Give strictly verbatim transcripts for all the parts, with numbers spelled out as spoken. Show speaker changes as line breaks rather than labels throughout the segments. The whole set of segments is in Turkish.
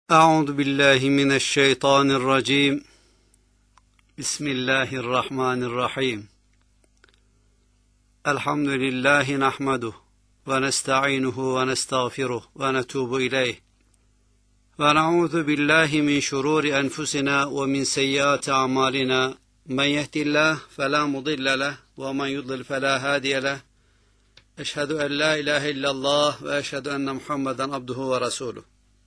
Euzu billahi mineşşeytanirracim. Bismillahirrahmanirrahim. Elhamdülillahi nahmeduhu ve nestainuhu ve nestağfiruh ve netubu ileyh. Ve na'udzu billahi min şururi enfusina ve min seyyiati a'malina. Men yehdihillahu fela mudille leh ve men yudlil fela hadiye leh. Eşhedü en la ilahe illallah ve eşhedü enne Muhammeden abduhu ve resuluh.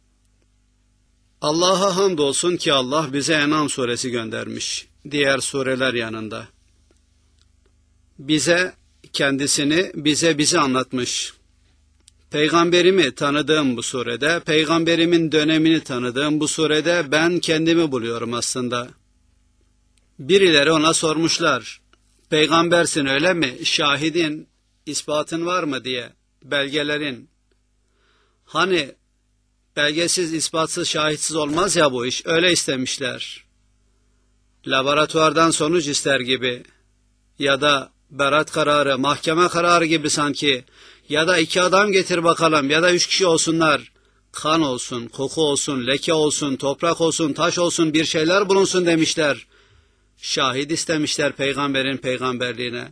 Allah'a hamdolsun ki Allah bize En'am suresi göndermiş, diğer sureler yanında. Bize kendisini, bize bizi anlatmış. Peygamberimi tanıdığım bu surede, peygamberimin dönemini tanıdığım bu surede ben kendimi buluyorum aslında. Birileri ona sormuşlar, peygambersin öyle mi, şahidin, ispatın var mı diye, belgelerin. Hani belgesiz, ispatsız, şahitsiz olmaz ya bu iş, öyle istemişler. Laboratuvardan sonuç ister gibi ya da beraat kararı, mahkeme kararı gibi sanki, ya da iki adam getir bakalım ya da üç kişi olsunlar, kan olsun, koku olsun, leke olsun, toprak olsun, taş olsun, bir şeyler bulunsun demişler. Şahit istemişler peygamberin peygamberliğine.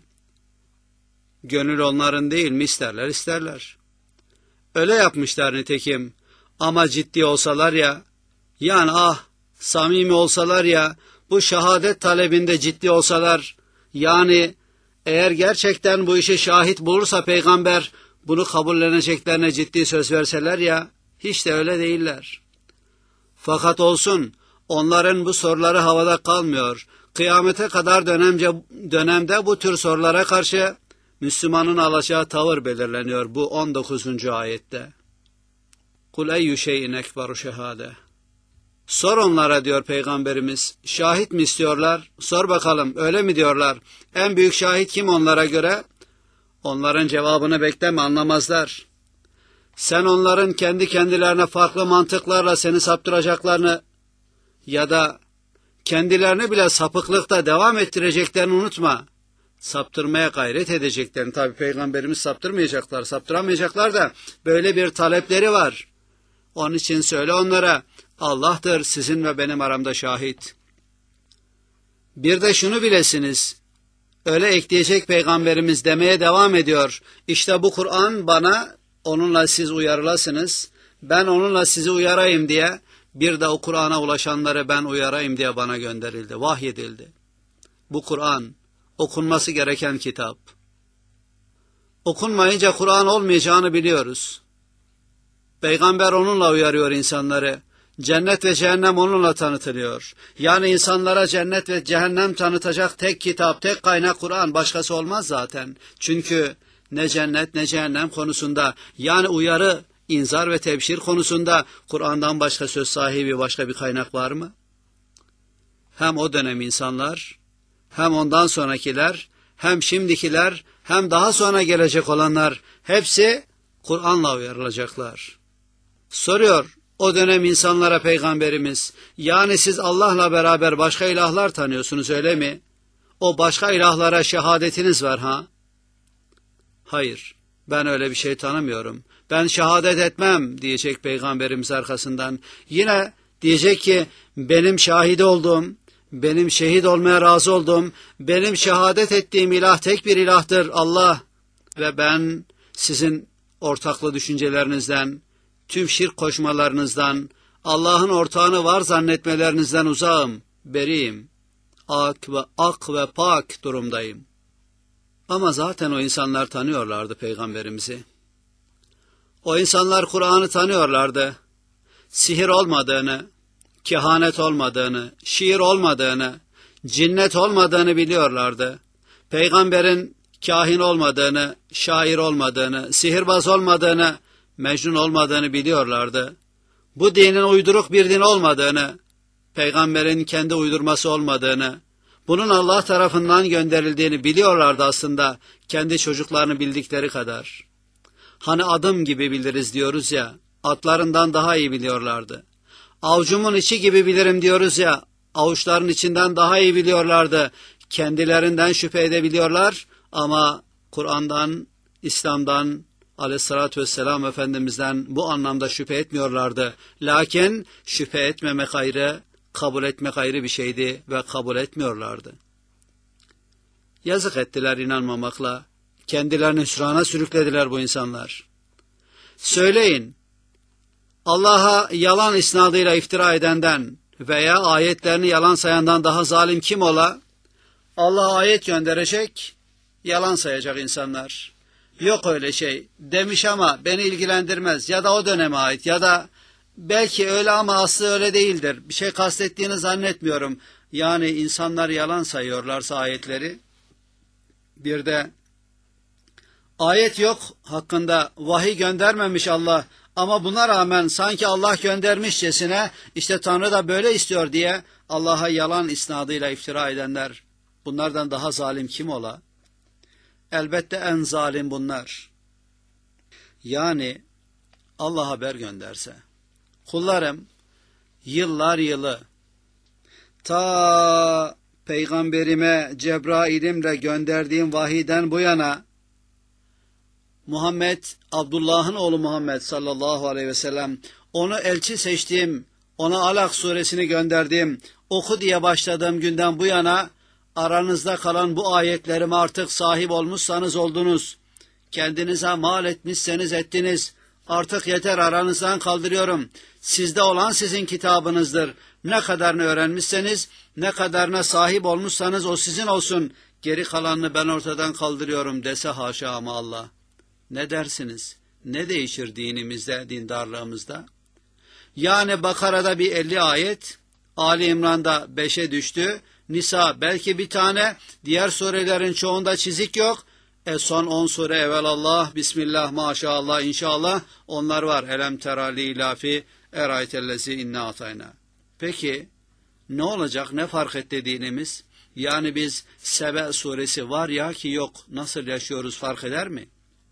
Gönül onların değil mi, isterler isterler. Öyle yapmışlar nitekim. Ama ciddi olsalar ya, yani ah, samimi olsalar ya, bu şehadet talebinde ciddi olsalar, yani eğer gerçekten bu işe şahit bulursa peygamber, bunu kabulleneceklerine ciddi söz verseler ya, hiç de öyle değiller. Fakat olsun, onların bu soruları havada kalmıyor. Kıyamete kadar dönemce, dönemde bu tür sorulara karşı Müslümanın alacağı tavır belirleniyor bu on dokuzuncu ayette. Kul eyyü şeyin ekberu şehade. Sor onlara diyor Peygamberimiz. Şahit mi istiyorlar? Sor bakalım, öyle mi diyorlar? En büyük şahit kim onlara göre? Onların cevabını bekleme, anlamazlar. Sen onların kendi kendilerine farklı mantıklarla seni saptıracaklarını ya da kendilerini bile sapıklıkta devam ettireceklerini unutma. Saptırmaya gayret edeceklerini, tabi Peygamberimiz saptırmayacaklar, saptıramayacaklar da böyle bir talepleri var. Onun için söyle onlara, Allah'tır sizin ve benim aramda şahit. Bir de şunu bilesiniz, öyle ekleyecek Peygamberimiz demeye devam ediyor. İşte bu Kur'an bana, onunla siz uyarılasınız, ben onunla sizi uyarayım diye, bir de o Kur'an'a ulaşanları ben uyarayım diye bana gönderildi, vahyedildi. Bu Kur'an, okunması gereken kitap. Okunmayınca Kur'an olmayacağını biliyoruz. Peygamber onunla uyarıyor insanları. Cennet ve cehennem onunla tanıtılıyor. Yani insanlara cennet ve cehennem tanıtacak tek kitap, tek kaynak Kur'an, başkası olmaz zaten. Çünkü ne cennet ne cehennem konusunda, yani uyarı, inzar ve tebşir konusunda Kur'an'dan başka söz sahibi başka bir kaynak var mı? Hem o dönem insanlar, hem ondan sonrakiler, hem şimdikiler, hem daha sonra gelecek olanlar, hepsi Kur'an'la uyarılacaklar. Soruyor o dönem insanlara Peygamberimiz, yani siz Allah'la beraber başka ilahlar tanıyorsunuz öyle mi? O başka ilahlara şehadetiniz var ha? Hayır, ben öyle bir şey tanımıyorum. Ben şehadet etmem diyecek Peygamberimiz arkasından. Yine diyecek ki benim şahit olduğum, benim şehit olmaya razı olduğum, benim şehadet ettiğim ilah tek bir ilahtır, Allah. Ve ben sizin ortaklı düşüncelerinizden, tüm şirk koşmalarınızdan, Allah'ın ortağını var zannetmelerinizden uzağım, beriyim. Ak ve ak ve pak durumdayım. Ama zaten o insanlar tanıyorlardı Peygamberimizi. O insanlar Kur'an'ı tanıyorlardı. Sihir olmadığını, kehanet olmadığını, şiir olmadığını, cinnet olmadığını biliyorlardı. Peygamberin kahin olmadığını, şair olmadığını, sihirbaz olmadığını, mecnun olmadığını biliyorlardı. Bu dinin uyduruk bir din olmadığını, Peygamberin kendi uydurması olmadığını, bunun Allah tarafından gönderildiğini biliyorlardı aslında, kendi çocuklarını bildikleri kadar. Hani adım gibi biliriz diyoruz ya, atlarından daha iyi biliyorlardı. Avucumun içi gibi bilirim diyoruz ya, avuçların içinden daha iyi biliyorlardı. Kendilerinden şüphe edebiliyorlar ama Kur'an'dan, İslam'dan, Aleyhissalatü vesselam Efendimiz'den bu anlamda şüphe etmiyorlardı. Lakin şüphe etmemek ayrı, kabul etmek ayrı bir şeydi ve kabul etmiyorlardı. Yazık ettiler inanmamakla. Kendilerini hüsrana sürüklediler bu insanlar. Söyleyin, Allah'a yalan isnadıyla iftira edenden veya ayetlerini yalan sayandan daha zalim kim ola? Allah ayet gönderecek, yalan sayacak insanlar. Yok öyle şey demiş ama beni ilgilendirmez ya da o döneme ait ya da belki öyle ama aslı öyle değildir. Bir şey kastettiğini zannetmiyorum. Yani insanlar yalan sayıyorlarsa ayetleri, bir de ayet yok hakkında, vahiy göndermemiş Allah ama buna rağmen sanki Allah göndermişçesine işte Tanrı da böyle istiyor diye Allah'a yalan isnadıyla iftira edenler, bunlardan daha zalim kim ola? Elbette en zalim bunlar. Yani Allah haber gönderse, kullarım yıllar yılı ta Peygamberime Cebrail'imle gönderdiğim vahiyden bu yana Muhammed, Abdullah'ın oğlu Muhammed sallallahu aleyhi ve sellem, onu elçi seçtiğim, ona Alak suresini gönderdiğim, oku diye başladığım günden bu yana aranızda kalan bu ayetlerime artık sahip olmuşsanız oldunuz. Kendinize mal etmişseniz ettiniz. Artık yeter, aranızdan kaldırıyorum. Sizde olan sizin kitabınızdır. Ne kadarını öğrenmişseniz, ne kadarına sahip olmuşsanız o sizin olsun. Geri kalanını ben ortadan kaldırıyorum dese haşa ama Allah. Ne dersiniz? Ne değişir dinimizde, dindarlığımızda? Yani Bakara'da bir elli ayet, Ali İmran'da beşe düştü, Nisa belki bir tane, diğer surelerin çoğunda çizik yok. E son on sure evelallah, bismillah, maşallah, inşallah onlar var. Elem terali ilafi, eraytellezi inna atayna. Peki ne olacak, ne fark etti dinimiz? Yani biz Sebe suresi var ya ki yok, nasıl yaşıyoruz fark eder mi?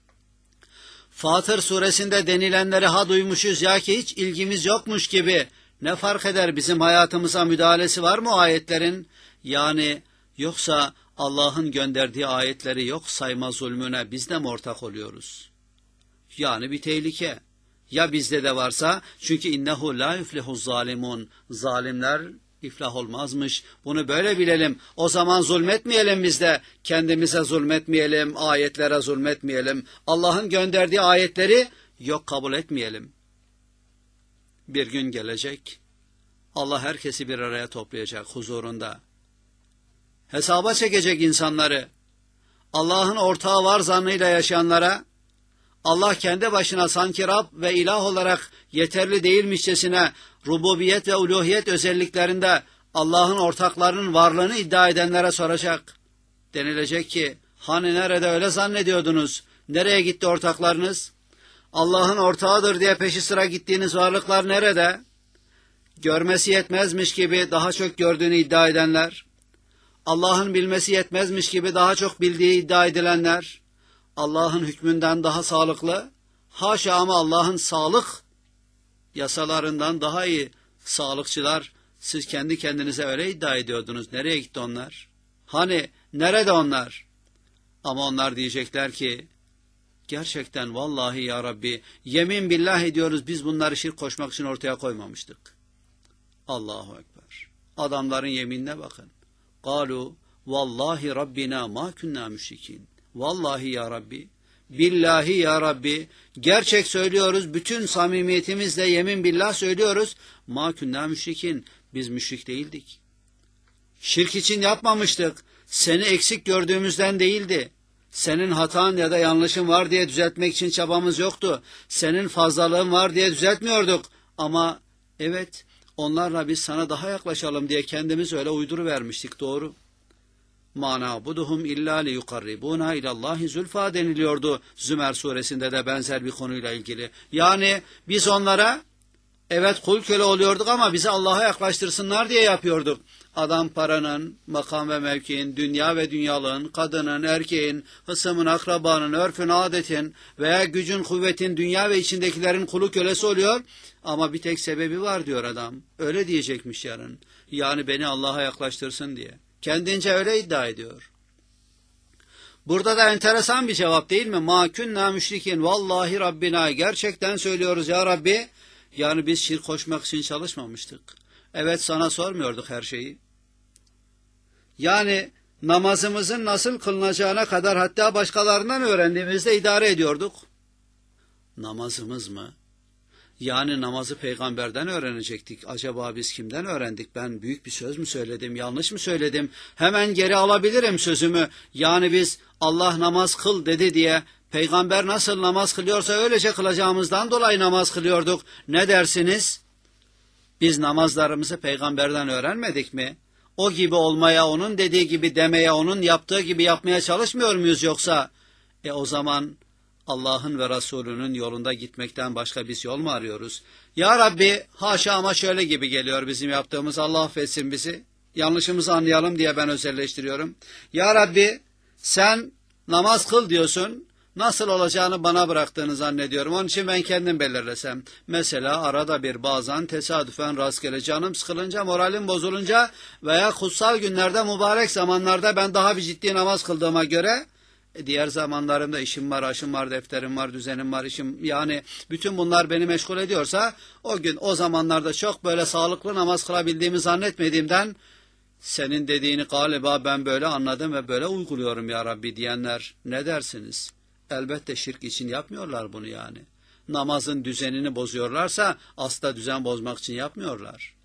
Fatır suresinde denilenleri ha duymuşuz ya ki hiç ilgimiz yokmuş gibi. Ne fark eder, bizim hayatımıza müdahalesi var mı o ayetlerin? Yani yoksa Allah'ın gönderdiği ayetleri yok sayma zulmüne biz de mi ortak oluyoruz? Yani bir tehlike. Ya bizde de varsa, çünkü innehu la yuflihu zalimun, zalimler iflah olmazmış. Bunu böyle bilelim. O zaman zulmetmeyelim biz de. Kendimize zulmetmeyelim, ayetlere zulmetmeyelim. Allah'ın gönderdiği ayetleri yok kabul etmeyelim. Bir gün gelecek, Allah herkesi bir araya toplayacak huzurunda. Hesaba çekecek insanları. Allah'ın ortağı var zannıyla yaşayanlara, Allah kendi başına sanki Rab ve ilah olarak yeterli değilmişçesine rububiyet ve uluhiyet özelliklerinde Allah'ın ortaklarının varlığını iddia edenlere soracak. Denilecek ki, hani nerede öyle zannediyordunuz? Nereye gitti ortaklarınız? Allah'ın ortağıdır diye peşi sıra gittiğiniz varlıklar nerede? Görmesi yetmezmiş gibi daha çok gördüğünü iddia edenler, Allah'ın bilmesi yetmezmiş gibi daha çok bildiği iddia edilenler, Allah'ın hükmünden daha sağlıklı, haşa ama Allah'ın sağlık yasalarından daha iyi sağlıkçılar, siz kendi kendinize öyle iddia ediyordunuz. Nereye gitti onlar? Hani nerede onlar? Ama onlar diyecekler ki, gerçekten vallahi ya Rabbi, yemin billah ediyoruz biz bunları şirk koşmak için ortaya koymamıştık. Allahu Ekber. Adamların yeminine bakın. قَالُوا vallahi Rabbina ma kunna müşrikin. Vallahi ya Rabbi, billahi ya Rabbi, gerçek söylüyoruz, bütün samimiyetimizle yemin billah söylüyoruz. Ma kunna müşrikin, biz müşrik değildik. Şirk için yapmamıştık, seni eksik gördüğümüzden değildi. Senin hatan ya da yanlışın var diye düzeltmek için çabamız yoktu. Senin fazlalığın var diye düzeltmiyorduk. Ama evet, onlarla biz sana daha yaklaşalım diye kendimiz öyle uyduruvermiştik, doğru. مَا نَعْبُدُهُمْ اِلَّا لِيُقَرِّبُونَا اِلَى اللّٰهِ زُلْفَى deniliyordu Zümer suresinde de benzer bir konuyla ilgili. Yani biz onlara evet kul köle oluyorduk ama bizi Allah'a yaklaştırsınlar diye yapıyorduk. Adam paranın, makam ve mevkiin, dünya ve dünyalığın, kadının, erkeğin, hısımın, akrabanın, örfün, adetin veya gücün, kuvvetin, dünya ve içindekilerin kulu kölesi oluyor. Ama bir tek sebebi var diyor adam. Öyle diyecekmiş yarın. Yani beni Allah'a yaklaştırsın diye. Kendince öyle iddia ediyor. Burada da enteresan bir cevap değil mi? Ma kunna müşrikin. Vallahi Rabbina, gerçekten söylüyoruz ya Rabbi. Yani biz şirk koşmak için çalışmamıştık. Evet, sana sormuyorduk her şeyi. Yani namazımızın nasıl kılınacağına kadar hatta başkalarından öğrendiğimizde idare ediyorduk. Namazımız mı? Yani namazı peygamberden öğrenecektik. Acaba biz kimden öğrendik? Ben büyük bir söz mü söyledim, yanlış mı söyledim? Hemen geri alabilirim sözümü. Yani biz Allah namaz kıl dedi diye peygamber nasıl namaz kılıyorsa öylece kılacağımızdan dolayı namaz kılıyorduk. Ne dersiniz? Biz namazlarımızı peygamberden öğrenmedik mi? O gibi olmaya, onun dediği gibi demeye, onun yaptığı gibi yapmaya çalışmıyor muyuz yoksa? E o zaman Allah'ın ve Resulünün yolunda gitmekten başka biz yol mu arıyoruz? Ya Rabbi, haşa ama şöyle gibi geliyor bizim yaptığımız, Allah affetsin bizi. Yanlışımızı anlayalım diye ben özelleştiriyorum. Ya Rabbi, sen namaz kıl diyorsun, nasıl olacağını bana bıraktığını zannediyorum. Onun için ben kendim belirlesem. Mesela arada bir bazen tesadüfen rastgele canım sıkılınca, moralim bozulunca veya kutsal günlerde, mübarek zamanlarda ben daha bir ciddi namaz kıldığıma göre, diğer zamanlarımda işim var, aşım var, defterim var, düzenim var, işim, yani bütün bunlar beni meşgul ediyorsa o gün, o zamanlarda çok böyle sağlıklı namaz kılabildiğimi zannetmediğimden senin dediğini galiba ben böyle anladım ve böyle uyguluyorum ya Rabbi diyenler ne dersiniz? Elbette şirk için yapmıyorlar bunu yani. Namazın düzenini bozuyorlarsa asla düzen bozmak için yapmıyorlar.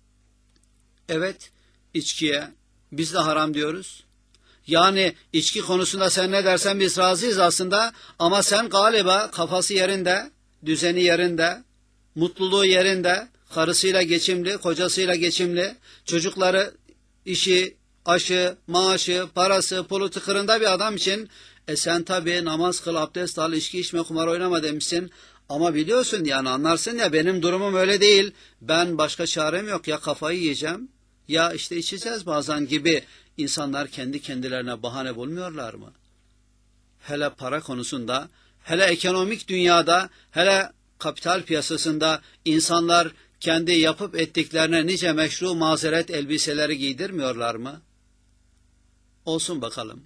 Evet, içkiye biz de haram diyoruz. Yani içki konusunda sen ne dersen biz razıyız aslında ama sen galiba kafası yerinde, düzeni yerinde, mutluluğu yerinde, karısıyla geçimli, kocasıyla geçimli, çocukları, işi, aşı, maaşı, parası, pulu tıkırında bir adam için e sen tabii namaz kıl, abdest al, içki içme, kumar oynama demişsin. Ama biliyorsun yani, anlarsın ya, benim durumum öyle değil. Ben başka çarem yok, ya kafayı yiyeceğim ya işte içeceğiz bazen gibi. İnsanlar kendi kendilerine bahane bulmuyorlar mı? Hele para konusunda, hele ekonomik dünyada, hele kapital piyasasında insanlar kendi yapıp ettiklerine nice meşru mazeret elbiseleri giydirmiyorlar mı? Olsun bakalım.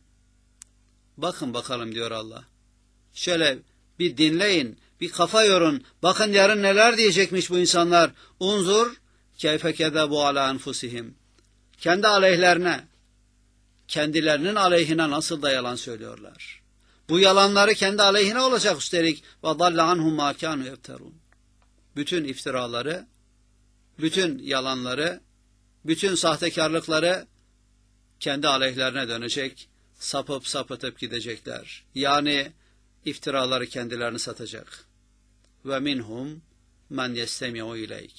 Bakın bakalım diyor Allah. Şöyle bir dinleyin, bir kafa yorun. Bakın yarın neler diyecekmiş bu insanlar. Unzur keyfe kezebu ala enfusihim. Kendi aleyhlerine, kendilerinin aleyhine nasıl da yalan söylüyorlar. Bu yalanları kendi aleyhine olacak üstelik. وَضَلَّ عَنْهُمْ مَا كَانُوا يَفْتَرُونَ. Bütün iftiraları, bütün yalanları, bütün sahtekarlıkları kendi aleyhlerine dönecek, sapıp sapıtıp gidecekler. Yani iftiraları kendilerini satacak. وَمِنْهُمْ مَنْ يَسْتَمِعُ اِلَيْكِ.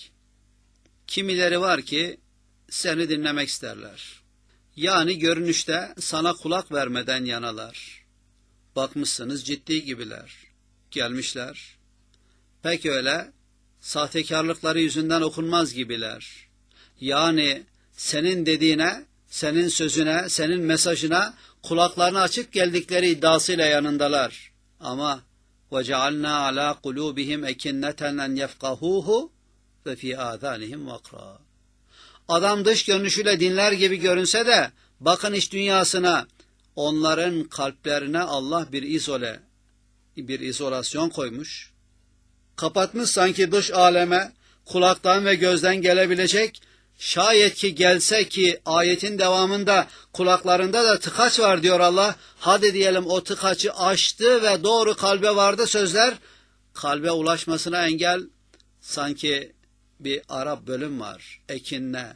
Kimileri var ki seni dinlemek isterler. Yani görünüşte sana kulak vermeden yanalar. Bakmışsınız ciddi gibiler. Gelmişler. Pek öyle sahtekarlıkları yüzünden okunmaz gibiler. Yani senin dediğine, senin sözüne, senin mesajına kulaklarını açıp geldikleri iddiasıyla yanındalar. Ama وَجَعَلْنَا عَلَى قُلُوبِهِمْ اَكِنَّةً اَنْ يَفْقَهُوهُ وَفِي آذَانِهِمْ وَقْرًا. Adam dış görünüşüyle dinler gibi görünse de bakın iç dünyasına, onların kalplerine Allah bir izole, bir izolasyon koymuş. Kapatmış sanki dış aleme, kulaktan ve gözden gelebilecek, şayet ki gelse ki ayetin devamında kulaklarında da tıkaç var diyor Allah. Hadi diyelim o tıkaçı açtı ve doğru kalbe vardı sözler, kalbe ulaşmasına engel sanki bir Arap bölüm var, ekinne.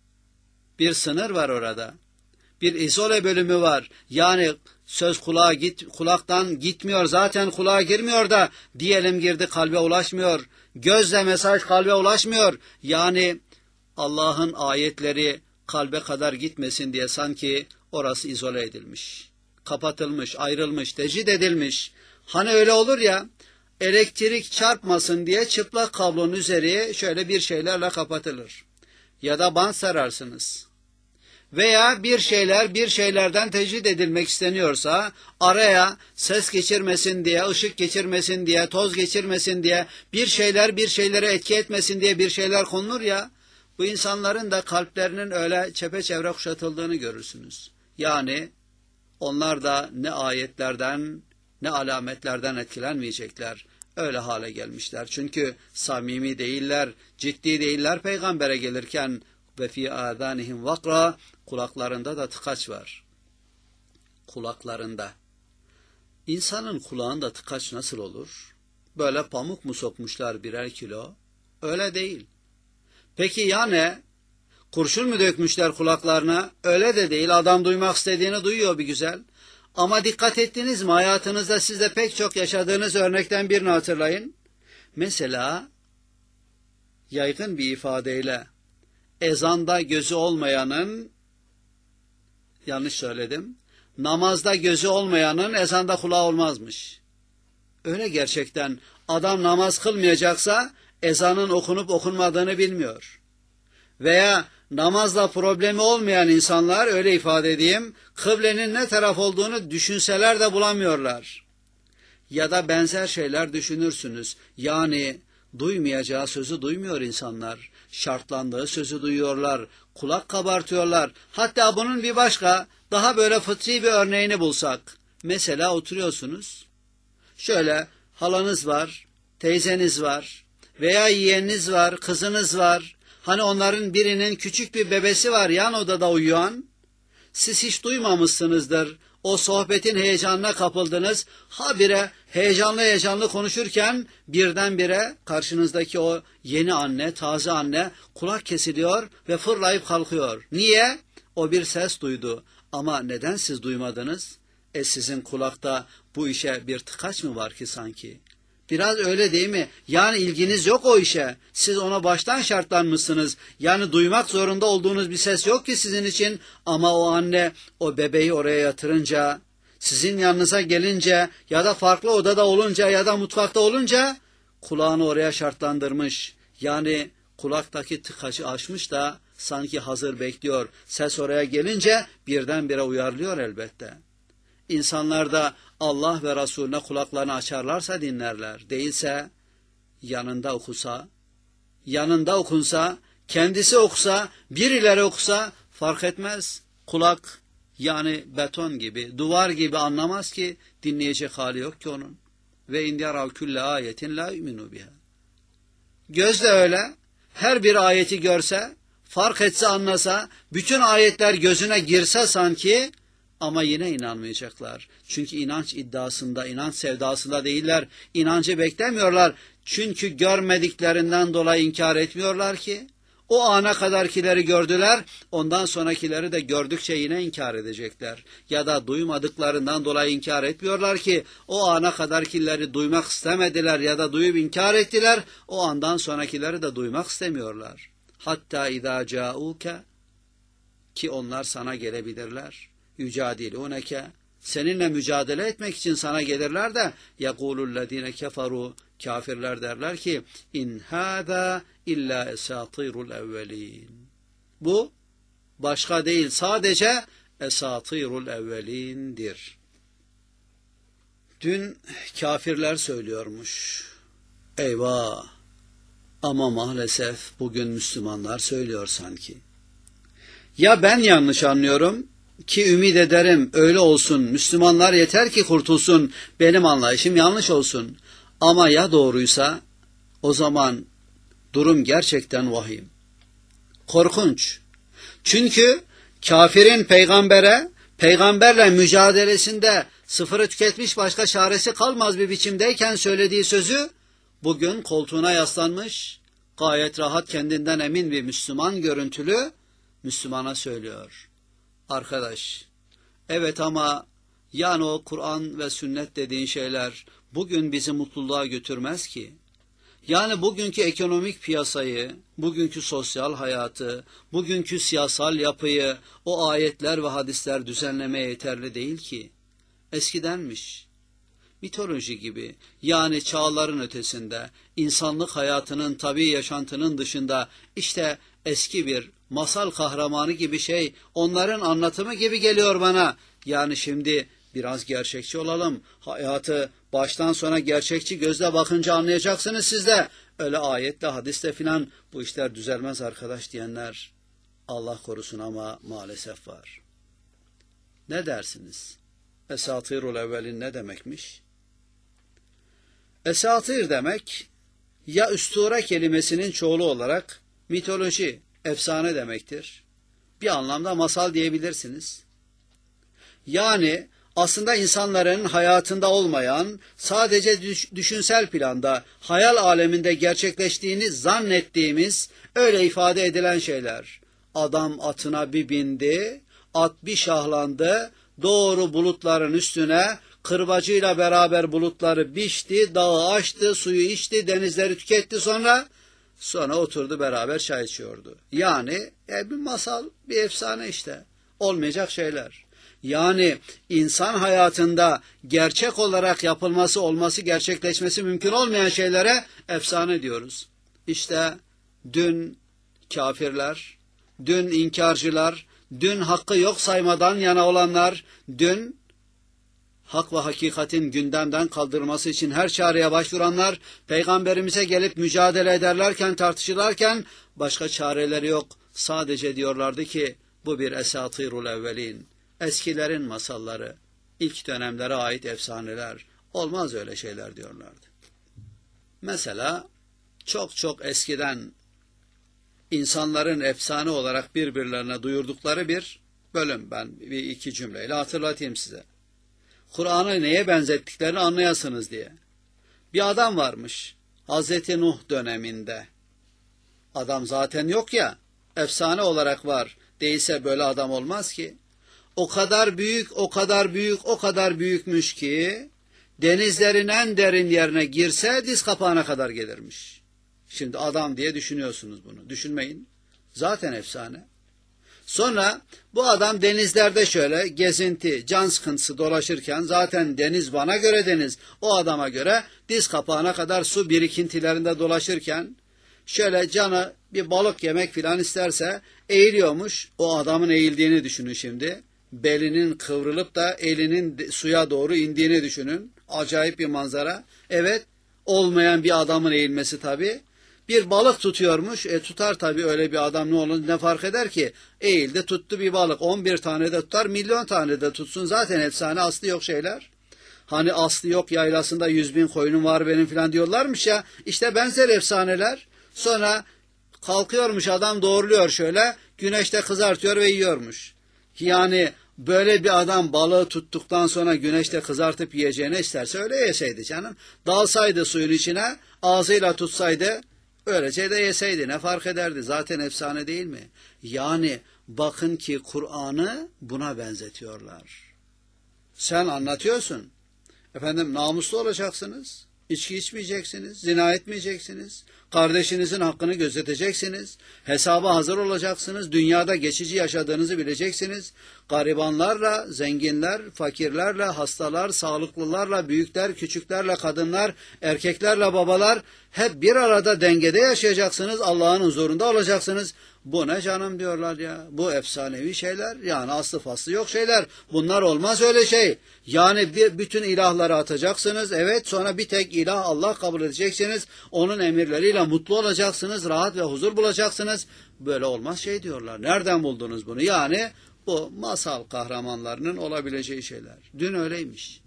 Bir sınır var orada. Bir izole bölümü var. Yani söz kulağa git, kulaktan gitmiyor, zaten kulağa girmiyor da diyelim girdi kalbe ulaşmıyor. Gözle mesaj kalbe ulaşmıyor. Yani Allah'ın ayetleri kalbe kadar gitmesin diye sanki orası izole edilmiş. Kapatılmış, ayrılmış, tecrid edilmiş. Hani öyle olur ya, elektrik çarpmasın diye çıplak kablonun üzeri şöyle bir şeylerle kapatılır. Ya da bant sararsınız. Veya bir şeyler bir şeylerden tecrid edilmek isteniyorsa araya ses geçirmesin diye, ışık geçirmesin diye, toz geçirmesin diye, bir şeyler bir şeylere etki etmesin diye bir şeyler konulur ya, bu insanların da kalplerinin öyle çepeçevre kuşatıldığını görürsünüz. Yani onlar da ne ayetlerden ne alametlerden etkilenmeyecekler. Öyle hale gelmişler. Çünkü samimi değiller, ciddi değiller peygambere gelirken. Ve fî âzânihim vakra, kulaklarında da tıkaç var. Kulaklarında. İnsanın kulağında tıkaç nasıl olur? Böyle pamuk mu sokmuşlar birer kilo? Öyle değil. Peki ya ne? Kurşun mu dökmüşler kulaklarına? Öyle de değil. Adam duymak istediğini duyuyor bir güzel. Ama dikkat ettiniz mi? Hayatınızda siz de pek çok yaşadığınız örnekten birini hatırlayın. Mesela yaygın bir ifadeyle ezanda gözü olmayanın, yanlış söyledim, namazda gözü olmayanın ezanda kulağı olmazmış. Öyle gerçekten. Adam namaz kılmayacaksa ezanın okunup okunmadığını bilmiyor. Veya namazla problemi olmayan insanlar, öyle ifade edeyim, kıblenin ne taraf olduğunu düşünseler de bulamıyorlar. Ya da benzer şeyler düşünürsünüz. Yani duymayacağı sözü duymuyor insanlar. Şartlandığı sözü duyuyorlar. Kulak kabartıyorlar. Hatta bunun bir başka, daha böyle fıtri bir örneğini bulsak. Mesela oturuyorsunuz. Şöyle halanız var, teyzeniz var veya yeğeniniz var, kızınız var. Hani onların birinin küçük bir bebesi var yan odada uyuyan. Siz hiç duymamışsınızdır. O sohbetin heyecanına kapıldınız. Habire heyecanlı heyecanlı konuşurken birdenbire karşınızdaki o yeni anne, taze anne kulak kesiliyor ve fırlayıp kalkıyor. Niye? O bir ses duydu. Ama neden siz duymadınız? E sizin kulakta bu işe bir tıkaç mı var ki sanki? Biraz öyle değil mi? Yani ilginiz yok o işe. Siz ona baştan şartlanmışsınız. Yani duymak zorunda olduğunuz bir ses yok ki sizin için. Ama o anne o bebeği oraya yatırınca, sizin yanınıza gelince ya da farklı odada olunca ya da mutfakta olunca kulağını oraya şartlandırmış. Yani kulaktaki tıkacı açmış da sanki hazır bekliyor. Ses oraya gelince birdenbire uyarlıyor elbette. İnsanlar da Allah ve Resulüne kulaklarını açarlarsa dinlerler. Değilse yanında okusa, yanında okunsa, kendisi okusa, birileri okusa fark etmez. Kulak yani beton gibi, duvar gibi anlamaz ki, dinleyecek hali yok ki onun. Ve indiyarav külle ayetin la yu'minu biha. Göz de öyle. Her bir ayeti görse, fark etse, anlasa, bütün ayetler gözüne girse sanki, ama yine inanmayacaklar. Çünkü inanç iddiasında, inanç sevdasında değiller. İnancı beklemiyorlar. Çünkü görmediklerinden dolayı inkar etmiyorlar ki. O ana kadarkileri gördüler, ondan sonrakileri de gördükçe yine inkar edecekler. Ya da duymadıklarından dolayı inkar etmiyorlar ki, o ana kadarkileri duymak istemediler ya da duyup inkar ettiler, o andan sonrakileri de duymak istemiyorlar. Hatta idâ câûke, ki onlar sana gelebilirler. Yücadilûneke, seninle mücadele etmek için sana gelirler de yekûlullezîne keferû, kafirler derler ki in hâzâ illâ esâtîrul evvelîn. Bu başka değil, sadece esâtîrul evvelîndir. Dün kafirler söylüyormuş. Eyvah! Ama maalesef bugün Müslümanlar söylüyor sanki. Ya ben yanlış anlıyorum? Ki ümit ederim öyle olsun. Müslümanlar yeter ki kurtulsun. Benim anlayışım yanlış olsun. Ama ya doğruysa o zaman durum gerçekten vahim. Korkunç. Çünkü kafirin peygambere, peygamberle mücadelesinde sıfırı tüketmiş başka çaresi kalmaz bir biçimdeyken söylediği sözü bugün koltuğuna yaslanmış, gayet rahat kendinden emin bir Müslüman görüntülü Müslümana söylüyor. Arkadaş, evet ama yani o Kur'an ve sünnet dediğin şeyler bugün bizi mutluluğa götürmez ki. Yani bugünkü ekonomik piyasayı, bugünkü sosyal hayatı, bugünkü siyasal yapıyı o ayetler ve hadisler düzenlemeye yeterli değil ki. Eskidenmiş. Mitoloji gibi, yani çağların ötesinde, insanlık hayatının, tabii yaşantının dışında işte eski bir masal kahramanı gibi şey, onların anlatımı gibi geliyor bana. Yani şimdi biraz gerçekçi olalım. Hayatı baştan sona gerçekçi gözle bakınca anlayacaksınız siz de. Öyle ayetle, hadisle filan bu işler düzelmez arkadaş diyenler Allah korusun ama maalesef var. Ne dersiniz? Esatirul evvelin ne demekmiş? Esatir demek ya üstûre kelimesinin çoğulu olarak mitoloji, efsane demektir. Bir anlamda masal diyebilirsiniz. Yani aslında insanların hayatında olmayan, sadece düş, düşünsel planda, hayal aleminde gerçekleştiğini zannettiğimiz, öyle ifade edilen şeyler. Adam atına bir bindi, at bir şahlandı, doğru bulutların üstüne, kırbacıyla beraber bulutları biçti, dağı aştı, suyu içti, denizleri tüketti sonra, sonra oturdu beraber çay içiyordu. Yani e, bir masal, bir efsane işte. Olmayacak şeyler. Yani insan hayatında gerçek olarak yapılması, olması, gerçekleşmesi mümkün olmayan şeylere efsane diyoruz. İşte dün kafirler, dün inkarcılar, dün hakkı yok saymadan yana olanlar, dün hak ve hakikatin gündemden kaldırılması için her çareye başvuranlar, Peygamberimize gelip mücadele ederlerken, tartışırlarken başka çareleri yok. Sadece diyorlardı ki bu bir esatirul evvelin. Eskilerin masalları, ilk dönemlere ait efsaneler, olmaz öyle şeyler diyorlardı. Mesela çok çok eskiden insanların efsane olarak birbirlerine duyurdukları bir bölüm, ben bir iki cümleyle hatırlatayım size. Kur'an'ı neye benzettiklerini anlayasınız diye. Bir adam varmış, Hazreti Nuh döneminde. Adam zaten yok ya, efsane olarak var. Değilse böyle adam olmaz ki. O kadar büyük, o kadar büyük, o kadar büyükmüş ki denizlerin en derin yerine girse diz kapağına kadar gelirmiş. Şimdi adam diye düşünüyorsunuz bunu. Düşünmeyin. Zaten efsane. Sonra bu adam denizlerde şöyle gezinti, can sıkıntısı dolaşırken, zaten deniz bana göre deniz, o adama göre diz kapağına kadar su birikintilerinde dolaşırken şöyle canı bir balık yemek filan isterse eğiliyormuş. O adamın eğildiğini düşünün şimdi. Belinin kıvrılıp da elinin suya doğru indiğini düşünün. Acayip bir manzara. Evet, olmayan bir adamın eğilmesi tabii. Bir balık tutuyormuş. E tutar tabii, öyle bir adam ne olur, ne fark eder ki? Eğildi tuttu bir balık. on bir tane de tutar, milyon tane de tutsun. Zaten efsane, aslı yok şeyler. Hani aslı yok yaylasında yüz bin koyunum var benim filan diyorlarmış ya. İşte benzer efsaneler. Sonra kalkıyormuş adam, doğruluyor şöyle. Güneşte kızartıyor ve yiyormuş. Yani böyle bir adam balığı tuttuktan sonra güneşte kızartıp yiyeceğini isterse öyle yeseydi canım. Dalsaydı suyun içine, ağzıyla tutsaydı, öylece de yeseydi, ne fark ederdi? Zaten efsane değil mi? Yani bakın ki Kur'an'ı buna benzetiyorlar. Sen anlatıyorsun. Efendim namuslu olacaksınız. İçki içmeyeceksiniz, zina etmeyeceksiniz, kardeşinizin hakkını gözeteceksiniz, hesaba hazır olacaksınız, dünyada geçici yaşadığınızı bileceksiniz, garibanlarla, zenginler, fakirlerle, hastalar, sağlıklılarla, büyükler, küçüklerle, kadınlar, erkeklerle, babalar, hep bir arada dengede yaşayacaksınız, Allah'ın huzurunda olacaksınız. Bu ne canım diyorlar ya, bu efsanevi şeyler, yani aslı faslı yok şeyler, bunlar olmaz öyle şey. Yani bir, bütün ilahları atacaksınız, evet, sonra bir tek ilah Allah kabul edeceksiniz, onun emirleriyle mutlu olacaksınız, rahat ve huzur bulacaksınız. Böyle olmaz şey diyorlar. Nereden buldunuz bunu? Yani bu masal kahramanlarının olabileceği şeyler. Dün öyleymiş.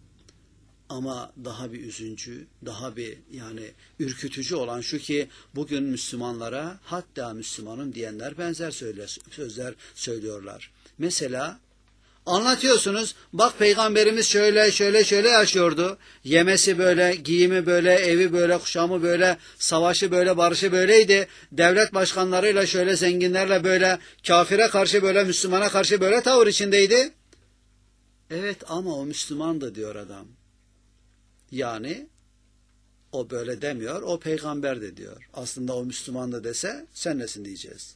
Ama daha bir üzüncü, daha bir yani ürkütücü olan şu ki bugün Müslümanlara, hatta Müslümanım diyenler benzer sözler söylüyorlar. Mesela anlatıyorsunuz, bak Peygamberimiz şöyle şöyle şöyle yaşıyordu. Yemesi böyle, giyimi böyle, evi böyle, kuşamı böyle, savaşı böyle, barışı böyleydi. Devlet başkanlarıyla şöyle, zenginlerle böyle, kafire karşı böyle, Müslümana karşı böyle tavır içindeydi. Evet ama o Müslümandı diyor adam. Yani o böyle demiyor, o peygamber de diyor. Aslında o Müslüman da dese sen nesin diyeceğiz.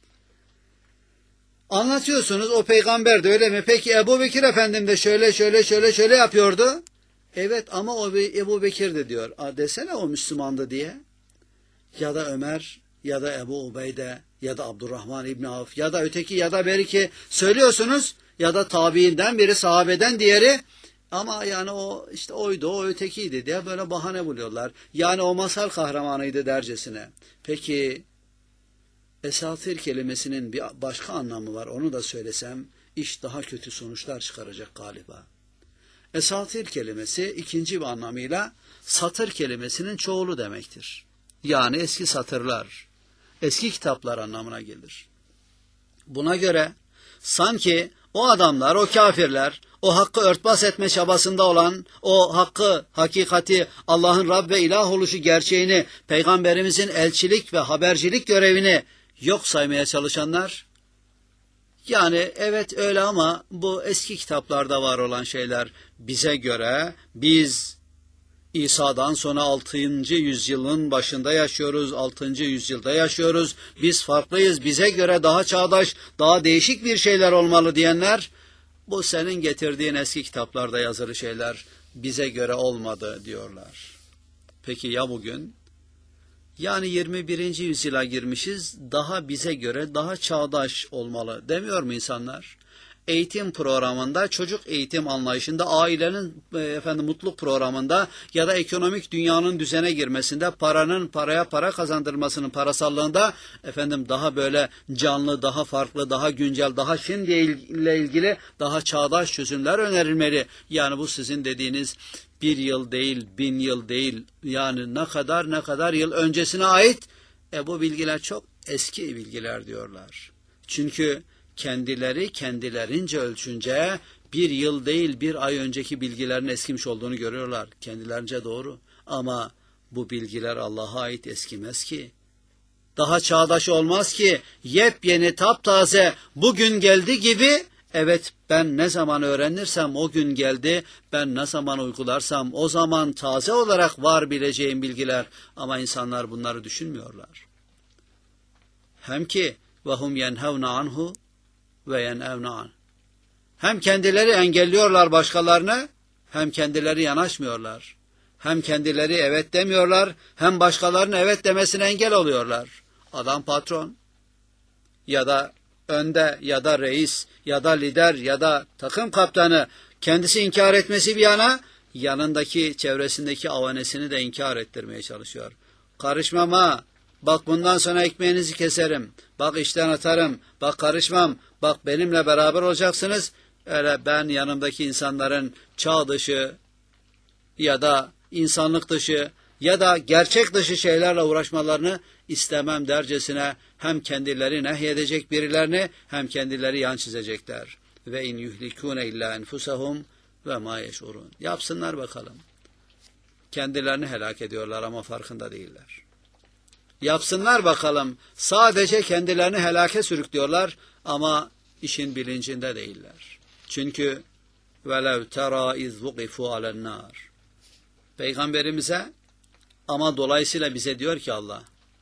Anlatıyorsunuz, o peygamber de öyle mi? Peki Ebu Bekir Efendim de şöyle şöyle şöyle şöyle yapıyordu. Evet ama o Ebu Bekir de diyor. A, desene o Müslümandı diye. Ya da Ömer ya da Ebu Ubeyde ya da Abdurrahman İbni Avf ya da öteki ya da beriki söylüyorsunuz, ya da tabiinden biri, sahabeden diğeri. Ama yani o işte oydu, o ötekiydi diye böyle bahane buluyorlar. Yani o masal kahramanıydı dercesine. Peki esatir kelimesinin bir başka anlamı var. Onu da söylesem iş daha kötü sonuçlar çıkaracak galiba. Esatir kelimesi ikinci bir anlamıyla satır kelimesinin çoğulu demektir. Yani eski satırlar, eski kitaplar anlamına gelir. Buna göre sanki o adamlar, o kafirler, o hakkı örtbas etme çabasında olan, o hakkı, hakikati, Allah'ın Rab ve ilah oluşu gerçeğini, Peygamberimizin elçilik ve habercilik görevini yok saymaya çalışanlar, yani evet öyle ama bu eski kitaplarda var olan şeyler bize göre, biz İsa'dan sonra altıncı yüzyılın başında yaşıyoruz, altıncı yüzyılda yaşıyoruz, biz farklıyız, bize göre daha çağdaş, daha değişik bir şeyler olmalı diyenler, bu senin getirdiğin eski kitaplarda yazılı şeyler bize göre olmadı diyorlar. Peki ya bugün? Yani yirmi birinci yüzyıla girmişiz, daha bize göre daha çağdaş olmalı demiyor mu insanlar? Eğitim programında, çocuk eğitim anlayışında, ailenin efendim mutluluk programında ya da ekonomik dünyanın düzene girmesinde, paranın paraya para kazandırmasının parasallığında efendim daha böyle canlı, daha farklı, daha güncel, daha şimdiyle ilgili daha çağdaş çözümler önerilmeli. Yani bu sizin dediğiniz bir yıl değil, bin yıl değil, yani ne kadar ne kadar yıl öncesine ait e bu bilgiler çok eski bilgiler diyorlar. Çünkü kendileri kendilerince ölçünce bir yıl değil bir ay önceki bilgilerin eskimiş olduğunu görüyorlar. Kendilerince doğru ama bu bilgiler Allah'a ait eskimez ki. Daha çağdaş olmaz ki, yepyeni taptaze bugün geldi gibi, evet ben ne zaman öğrenirsem o gün geldi, ben ne zaman uygularsam o zaman taze olarak var bileceğim bilgiler ama insanlar bunları düşünmüyorlar. Hem ki vehum yenhevne anhu ve yenevne an. Hem kendileri engelliyorlar başkalarını, hem kendileri yanaşmıyorlar. Hem kendileri evet demiyorlar, hem başkalarının evet demesine engel oluyorlar. Adam patron ya da önde ya da reis ya da lider ya da takım kaptanı kendisi inkar etmesi bir yana, yanındaki çevresindeki avanesini de inkar ettirmeye çalışıyor. Karışmam ha, bak bundan sonra ekmeğinizi keserim, bak işten atarım, bak karışmam, bak benimle beraber olacaksınız. Öyle ben yanımdaki insanların çağ dışı ya da insanlık dışı ya da gerçek dışı şeylerle uğraşmalarını istemem dercesine hem kendileri nehyedecek birilerini hem kendileri yan çizecekler. Ve in yuhlikune illa enfusahum ve ma yeşurun. Yapsınlar bakalım. Kendilerini helak ediyorlar ama farkında değiller. Yapsınlar bakalım. Sadece kendilerini helake sürüklüyorlar ama işin bilincinde değiller. Çünkü velev tera iz vuqifu alennar. Peygamberimize ama dolayısıyla bize diyor ki Allah,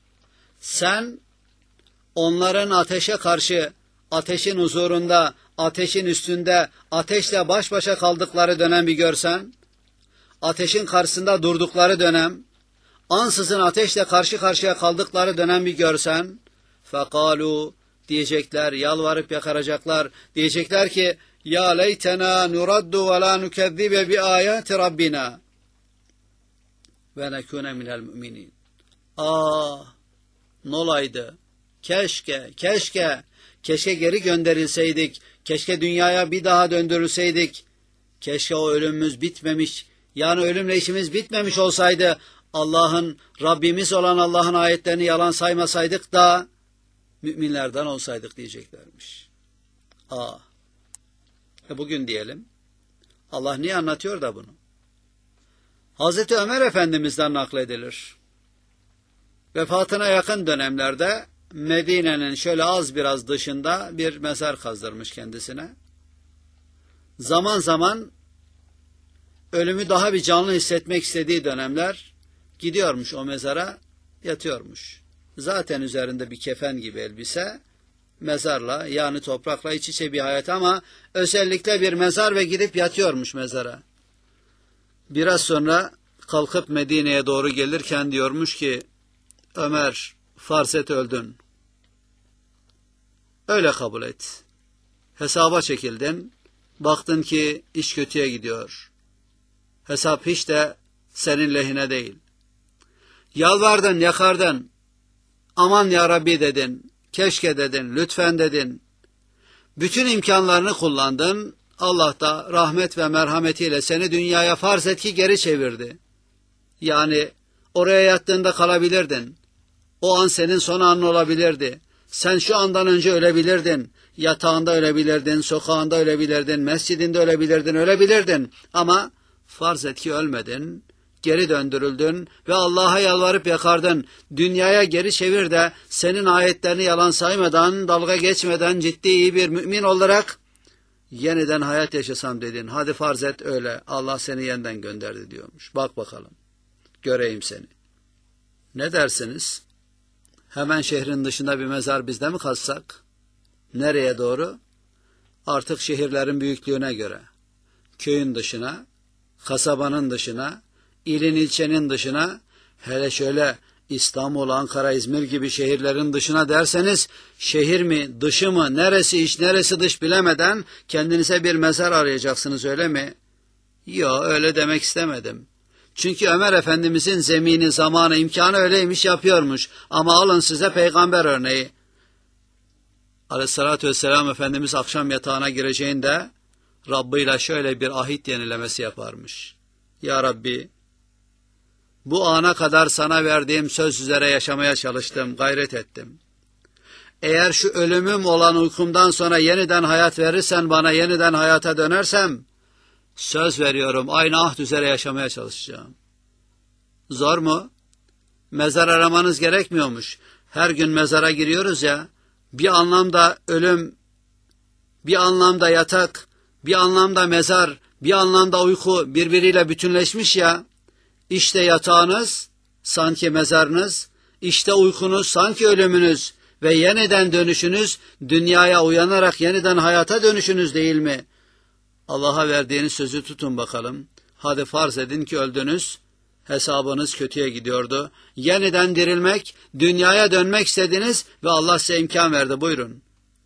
sen onların ateşe karşı, ateşin huzurunda, ateşin üstünde, ateşle baş başa kaldıkları dönem bir görsen, ateşin karşısında durdukları dönem, ansızın ateşle karşı karşıya kaldıkları dönem bir görsen, fekalu diyecekler, yalvarıp yakaracaklar, diyecekler ki, ya leytena nuraddu ve la nukezzibe bi ayati rabbina ve nekune minel müminin. Ah, nolaydı, keşke, keşke, keşke geri gönderilseydik, keşke dünyaya bir daha döndürülseydik, keşke o ölümümüz bitmemiş, yani ölümle işimiz bitmemiş olsaydı, Allah'ın, Rabbimiz olan Allah'ın ayetlerini yalan saymasaydık da, müminlerden olsaydık diyeceklermiş. Ah, e bugün diyelim, Allah niye anlatıyor da bunu? Hazreti Ömer Efendimiz'den nakledilir. Vefatına yakın dönemlerde Medine'nin şöyle az biraz dışında bir mezar kazdırmış kendisine. Zaman zaman ölümü daha bir canlı hissetmek istediği dönemler gidiyormuş o mezara, yatıyormuş. Zaten üzerinde bir kefen gibi elbise, mezarla yani toprakla iç içe bir hayat ama özellikle bir mezar ve gidip yatıyormuş mezara. Biraz sonra kalkıp Medine'ye doğru gelirken diyormuş ki, Ömer, farz et öldün. Öyle kabul et. Hesaba çekildin, baktın ki iş kötüye gidiyor. Hesap hiç de senin lehine değil. Yalvardın, yakardın, aman ya Rabbi dedin, keşke dedin, lütfen dedin. Bütün imkanlarını kullandın Allah da rahmet ve merhametiyle seni dünyaya farz et ki geri çevirdi. Yani oraya yattığında kalabilirdin. O an senin son anın olabilirdi. Sen şu andan önce ölebilirdin. Yatağında ölebilirdin, sokağında ölebilirdin, mescidinde ölebilirdin, ölebilirdin. Ama farz et ki ölmedin, geri döndürüldün ve Allah'a yalvarıp yakardın. Dünyaya geri çevir de senin ayetlerini yalan saymadan, dalga geçmeden ciddi iyi bir mümin olarak yeniden hayat yaşasam dedin. Hadi farz et öyle. Allah seni yeniden gönderdi diyormuş. Bak bakalım. Göreyim seni. Ne dersiniz? Hemen şehrin dışında bir mezar bizde mi kazsak? Nereye doğru? Artık şehirlerin büyüklüğüne göre. Köyün dışına, kasabanın dışına, ilin ilçenin dışına, hele şöyle İstanbul, Ankara, İzmir gibi şehirlerin dışına derseniz, şehir mi, dışı mı, neresi iç, neresi dış bilemeden kendinize bir mezar arayacaksınız, öyle mi? Yok, öyle demek istemedim. Çünkü Ömer Efendimizin zemini, zamanı, imkanı öyleymiş, yapıyormuş. Ama alın size peygamber örneği. Aleyhissalatü vesselam Efendimiz akşam yatağına gireceğinde Rabbıyla şöyle bir ahit yenilemesi yaparmış. Ya Rabbi, bu ana kadar sana verdiğim söz üzere yaşamaya çalıştım, gayret ettim. Eğer şu ölümüm olan uykumdan sonra yeniden hayat verirsen, bana yeniden hayata dönersem, söz veriyorum aynı ahd üzere yaşamaya çalışacağım. Zor mu? Mezar aramanız gerekmiyormuş. Her gün mezara giriyoruz ya, bir anlamda ölüm, bir anlamda yatak, bir anlamda mezar, bir anlamda uyku birbiriyle bütünleşmiş ya. İşte yatağınız, sanki mezarınız, işte uykunuz, sanki ölümünüz ve yeniden dönüşünüz, dünyaya uyanarak yeniden hayata dönüşünüz değil mi? Allah'a verdiğiniz sözü tutun bakalım. Hadi farz edin ki öldünüz, hesabınız kötüye gidiyordu. Yeniden dirilmek, dünyaya dönmek istediniz ve Allah size imkan verdi, buyurun.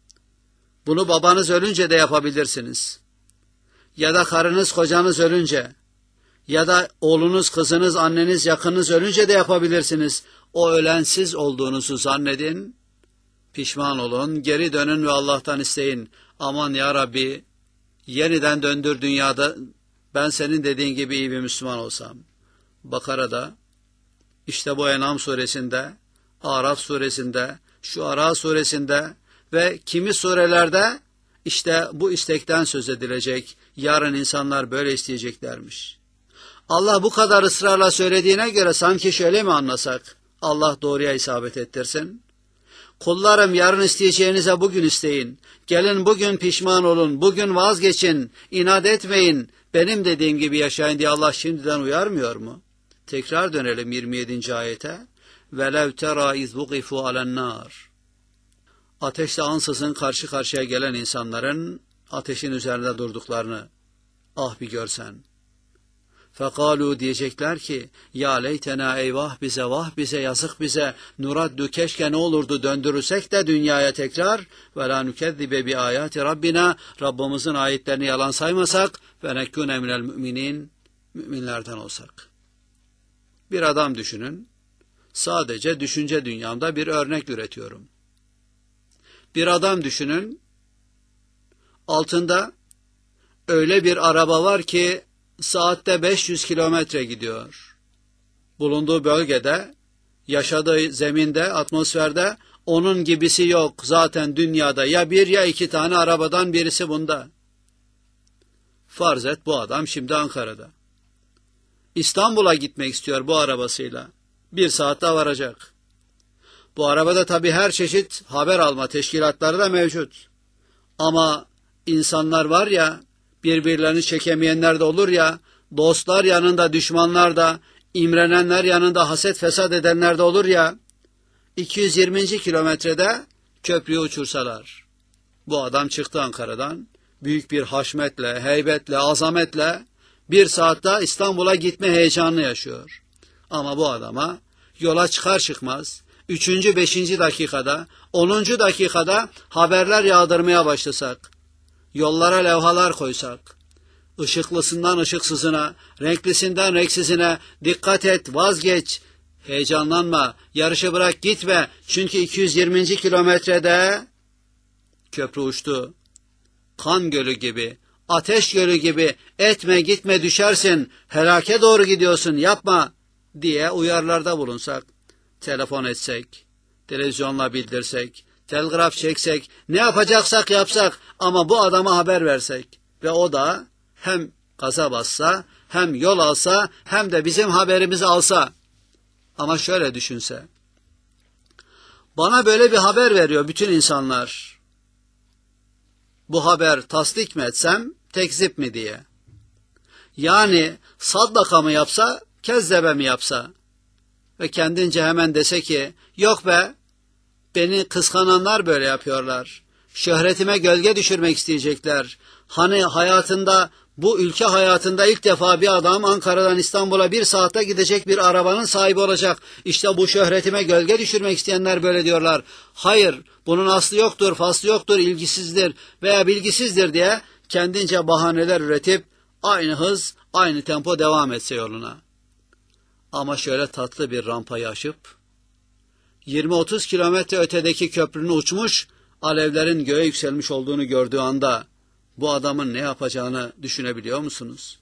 Bunu babanız ölünce de yapabilirsiniz. Ya da karınız, kocanız ölünce, ya da oğlunuz, kızınız, anneniz, yakınınız ölünce de yapabilirsiniz. O ölen siz olduğunuzu zannedin, pişman olun, geri dönün ve Allah'tan isteyin. Aman ya Rabbi, yeniden döndür dünyada, ben senin dediğin gibi iyi bir Müslüman olsam. Bakara'da, işte bu En'am suresinde, Araf suresinde, Şuara suresinde ve kimi surelerde işte bu istekten söz edilecek. Yarın insanlar böyle isteyeceklermiş. Allah bu kadar ısrarla söylediğine göre sanki şöyle mi anlasak? Allah doğruya isabet ettirsin. Kullarım, yarın isteyeceğinize bugün isteyin. Gelin bugün pişman olun, bugün vazgeçin, inat etmeyin, benim dediğim gibi yaşayın diye Allah şimdiden uyarmıyor mu? Tekrar dönelim yirmi yedinci ayete. وَلَوْ تَرَى اِذْ وُقِفُوا عَلَى النَّارِ. Ateşle ansızın karşı karşıya gelen insanların ateşin üzerinde durduklarını ah bir görsen. فَقَالُوا diyecekler ki, ya leytena, eyvah bize, vah bize, yazık bize, nuraddu, keşke ne olurdu döndürürsek de dünyaya tekrar, ve la nukezzibe bi ayati rabbina, Rabbimizin ayetlerini yalan saymasak, ve nekune minel müminin, müminlerden olsak. Bir adam düşünün, sadece düşünce dünyamda bir örnek üretiyorum. Bir adam düşünün, altında öyle bir araba var ki, saatte beş yüz kilometre gidiyor. Bulunduğu bölgede, yaşadığı zeminde, atmosferde onun gibisi yok. Zaten dünyada ya bir ya iki tane arabadan birisi bunda. Farz et bu adam şimdi Ankara'da. İstanbul'a gitmek istiyor bu arabasıyla. Bir saatte varacak. Bu arabada tabii her çeşit haber alma teşkilatları da mevcut. Ama insanlar var ya, birbirlerini çekemeyenler de olur ya, dostlar yanında düşmanlar da, imrenenler yanında haset fesat edenler de olur ya, iki yüz yirminci kilometrede köprüyü uçursalar. Bu adam çıktı Ankara'dan, büyük bir haşmetle, heybetle, azametle, bir saatte İstanbul'a gitme heyecanını yaşıyor. Ama bu adama yola çıkar çıkmaz, üçüncü, beşinci dakikada, onuncu dakikada haberler yağdırmaya başlasak, yollara levhalar koysak, ışıklısından ışıksızına, renklisinden renksizine, dikkat et, vazgeç, heyecanlanma, yarışı bırak gitme, çünkü iki yüz yirminci kilometrede köprü uçtu. Kan gölü gibi, ateş gölü gibi etme gitme düşersin, helake doğru gidiyorsun yapma diye uyarılarda bulunsak, telefon etsek, televizyonla bildirsek, telgraf çeksek, ne yapacaksak yapsak ama bu adama haber versek ve o da hem gaza bassa, hem yol alsa, hem de bizim haberimizi alsa. Ama şöyle düşünse, bana böyle bir haber veriyor bütün insanlar. Bu haber tasdik mi etsem, tekzip mi diye. Yani saddaka mı yapsa, kezzebe mi yapsa? Ve kendince hemen dese ki, yok be, beni kıskananlar böyle yapıyorlar. Şöhretime gölge düşürmek isteyecekler. Hani hayatında, bu ülke hayatında ilk defa bir adam Ankara'dan İstanbul'a bir saatte gidecek bir arabanın sahibi olacak. İşte bu şöhretime gölge düşürmek isteyenler böyle diyorlar. Hayır, bunun aslı yoktur, faslı yoktur, ilgisizdir veya bilgisizdir diye kendince bahaneler üretip aynı hız, aynı tempo devam etse yoluna. Ama şöyle tatlı bir rampayı aşıp yirmi otuz kilometre ötedeki köprünü uçmuş, alevlerin göğe yükselmiş olduğunu gördüğü anda bu adamın ne yapacağını düşünebiliyor musunuz?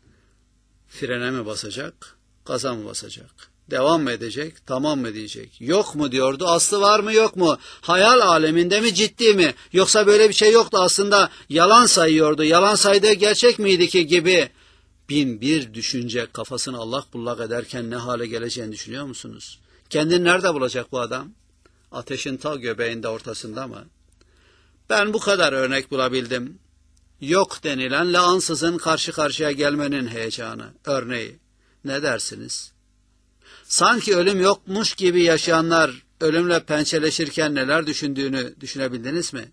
Frene mi basacak, gaza mı basacak? Devam mı edecek, tamam mı diyecek? Yok mu diyordu, aslı var mı yok mu? Hayal aleminde mi, ciddi mi? Yoksa böyle bir şey yoktu aslında, yalan sayıyordu, yalan saydığı gerçek miydi ki gibi bin bir düşünce kafasını allak bullak ederken ne hale geleceğini düşünüyor musunuz? Kendini nerede bulacak bu adam? Ateşin ta göbeğinde, ortasında mı? Ben bu kadar örnek bulabildim. Yok denilenle ansızın karşı karşıya gelmenin heyecanı, örneği. Ne dersiniz? Sanki ölüm yokmuş gibi yaşayanlar ölümle pençeleşirken neler düşündüğünü düşünebildiniz mi?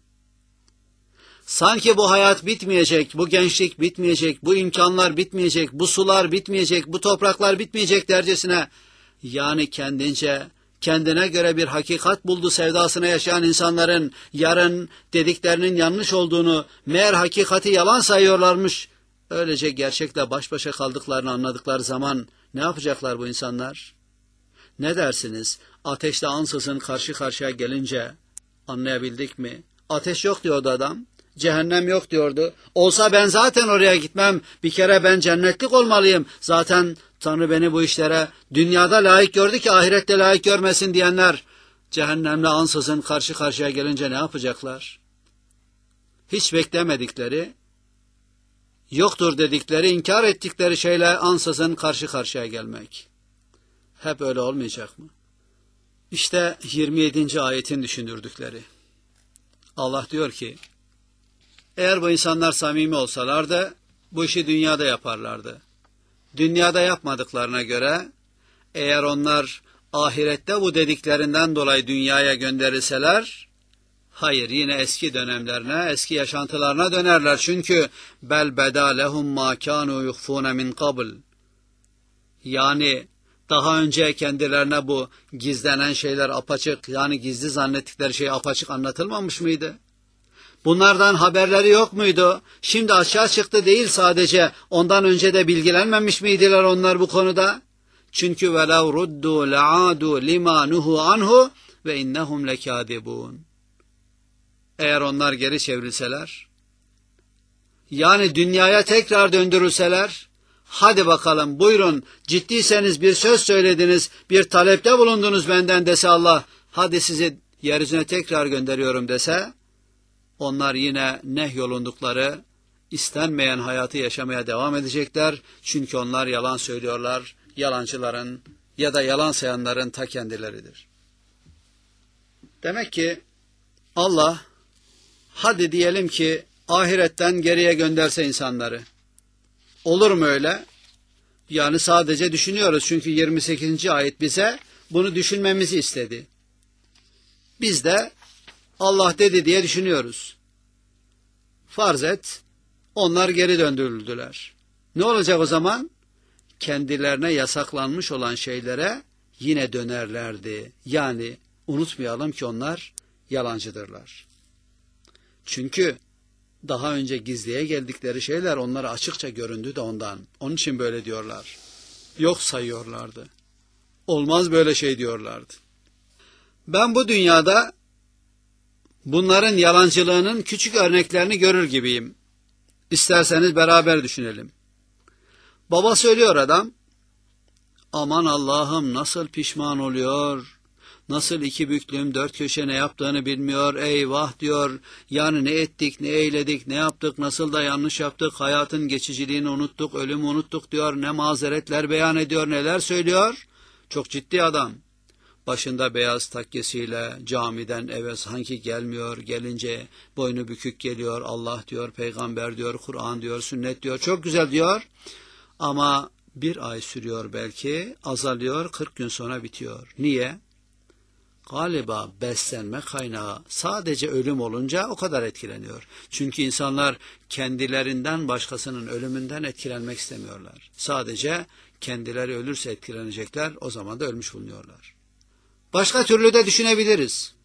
Sanki bu hayat bitmeyecek, bu gençlik bitmeyecek, bu imkanlar bitmeyecek, bu sular bitmeyecek, bu topraklar bitmeyecek dercesine, yani kendince, kendine göre bir hakikat buldu sevdasına yaşayan insanların yarın dediklerinin yanlış olduğunu, meğer hakikati yalan sayıyorlarmış, öylece gerçekle baş başa kaldıklarını anladıkları zaman ne yapacaklar bu insanlar? Ne dersiniz? Ateşle ansızın karşı karşıya gelince anlayabildik mi? Ateş yok diyordu adam. Cehennem yok diyordu. Olsa ben zaten oraya gitmem. Bir kere ben cennetlik olmalıyım. Zaten Tanrı beni bu işlere dünyada layık gördü ki ahirette layık görmesin diyenler cehennemle ansızın karşı karşıya gelince ne yapacaklar? Hiç beklemedikleri, yoktur dedikleri, inkar ettikleri şeyle ansızın karşı karşıya gelmek. Hep öyle olmayacak mı? İşte yirmi yedinci ayetin düşündürdükleri. Allah diyor ki, eğer bu insanlar samimi olsalardı, bu işi dünyada yaparlardı. Dünyada yapmadıklarına göre, eğer onlar ahirette bu dediklerinden dolayı dünyaya gönderilseler, hayır yine eski dönemlerine, eski yaşantılarına dönerler. Çünkü bel beda lehum ma kanu yukhfuna min qabl. Yani daha önce kendilerine bu gizlenen şeyler apaçık, yani gizli zannettikleri şey apaçık anlatılmamış mıydı? Bunlardan haberleri yok muydu? Şimdi açığa çıktı değil sadece, ondan önce de bilgilenmemiş miydiler onlar bu konuda? Çünkü وَلَوْ رُدُّوا لَعَادُوا لِمَا نُهُوا عَنْهُ وَاِنَّهُمْ لَكَاذِبُونَ. Eğer onlar geri çevrilseler, yani dünyaya tekrar döndürülseler, hadi bakalım buyurun, ciddiyseniz bir söz söylediniz, bir talepte bulundunuz benden dese Allah, hadi sizi yeryüzüne tekrar gönderiyorum dese, onlar yine nehyolundukları, istenmeyen hayatı yaşamaya devam edecekler. Çünkü onlar yalan söylüyorlar, yalancıların ya da yalan sayanların ta kendileridir. Demek ki Allah, hadi diyelim ki ahiretten geriye gönderse insanları. Olur mu öyle? Yani sadece düşünüyoruz çünkü yirmi sekizinci ayet bize bunu düşünmemizi istedi. Biz de Allah dedi diye düşünüyoruz. Farz et, onlar geri döndürüldüler. Ne olacak o zaman? Kendilerine yasaklanmış olan şeylere yine dönerlerdi. Yani unutmayalım ki onlar yalancıdırlar. Çünkü daha önce gizliye geldikleri şeyler onlara açıkça göründü de ondan. Onun için böyle diyorlar. Yok sayıyorlardı. Olmaz böyle şey diyorlardı. Ben bu dünyada bunların yalancılığının küçük örneklerini görür gibiyim. İsterseniz beraber düşünelim. Baba söylüyor adam, aman Allah'ım nasıl pişman oluyor, nasıl iki büklüm dört köşe ne yaptığını bilmiyor, eyvah diyor, yani ne ettik, ne eyledik, ne yaptık, nasıl da yanlış yaptık, hayatın geçiciliğini unuttuk, ölümü unuttuk diyor, ne mazeretler beyan ediyor, neler söylüyor. Çok ciddi adam. Başında beyaz takkesiyle camiden eve sanki gelmiyor, gelince boynu bükük geliyor, Allah diyor, peygamber diyor, Kur'an diyor, sünnet diyor, çok güzel diyor. Ama bir ay sürüyor belki, azalıyor, kırk gün sonra bitiyor. Niye? Galiba beslenme kaynağı sadece ölüm olunca o kadar etkileniyor. Çünkü insanlar kendilerinden başkasının ölümünden etkilenmek istemiyorlar. Sadece kendileri ölürse etkilenecekler, o zaman da ölmüş bulunuyorlar. Başka türlü de düşünebiliriz.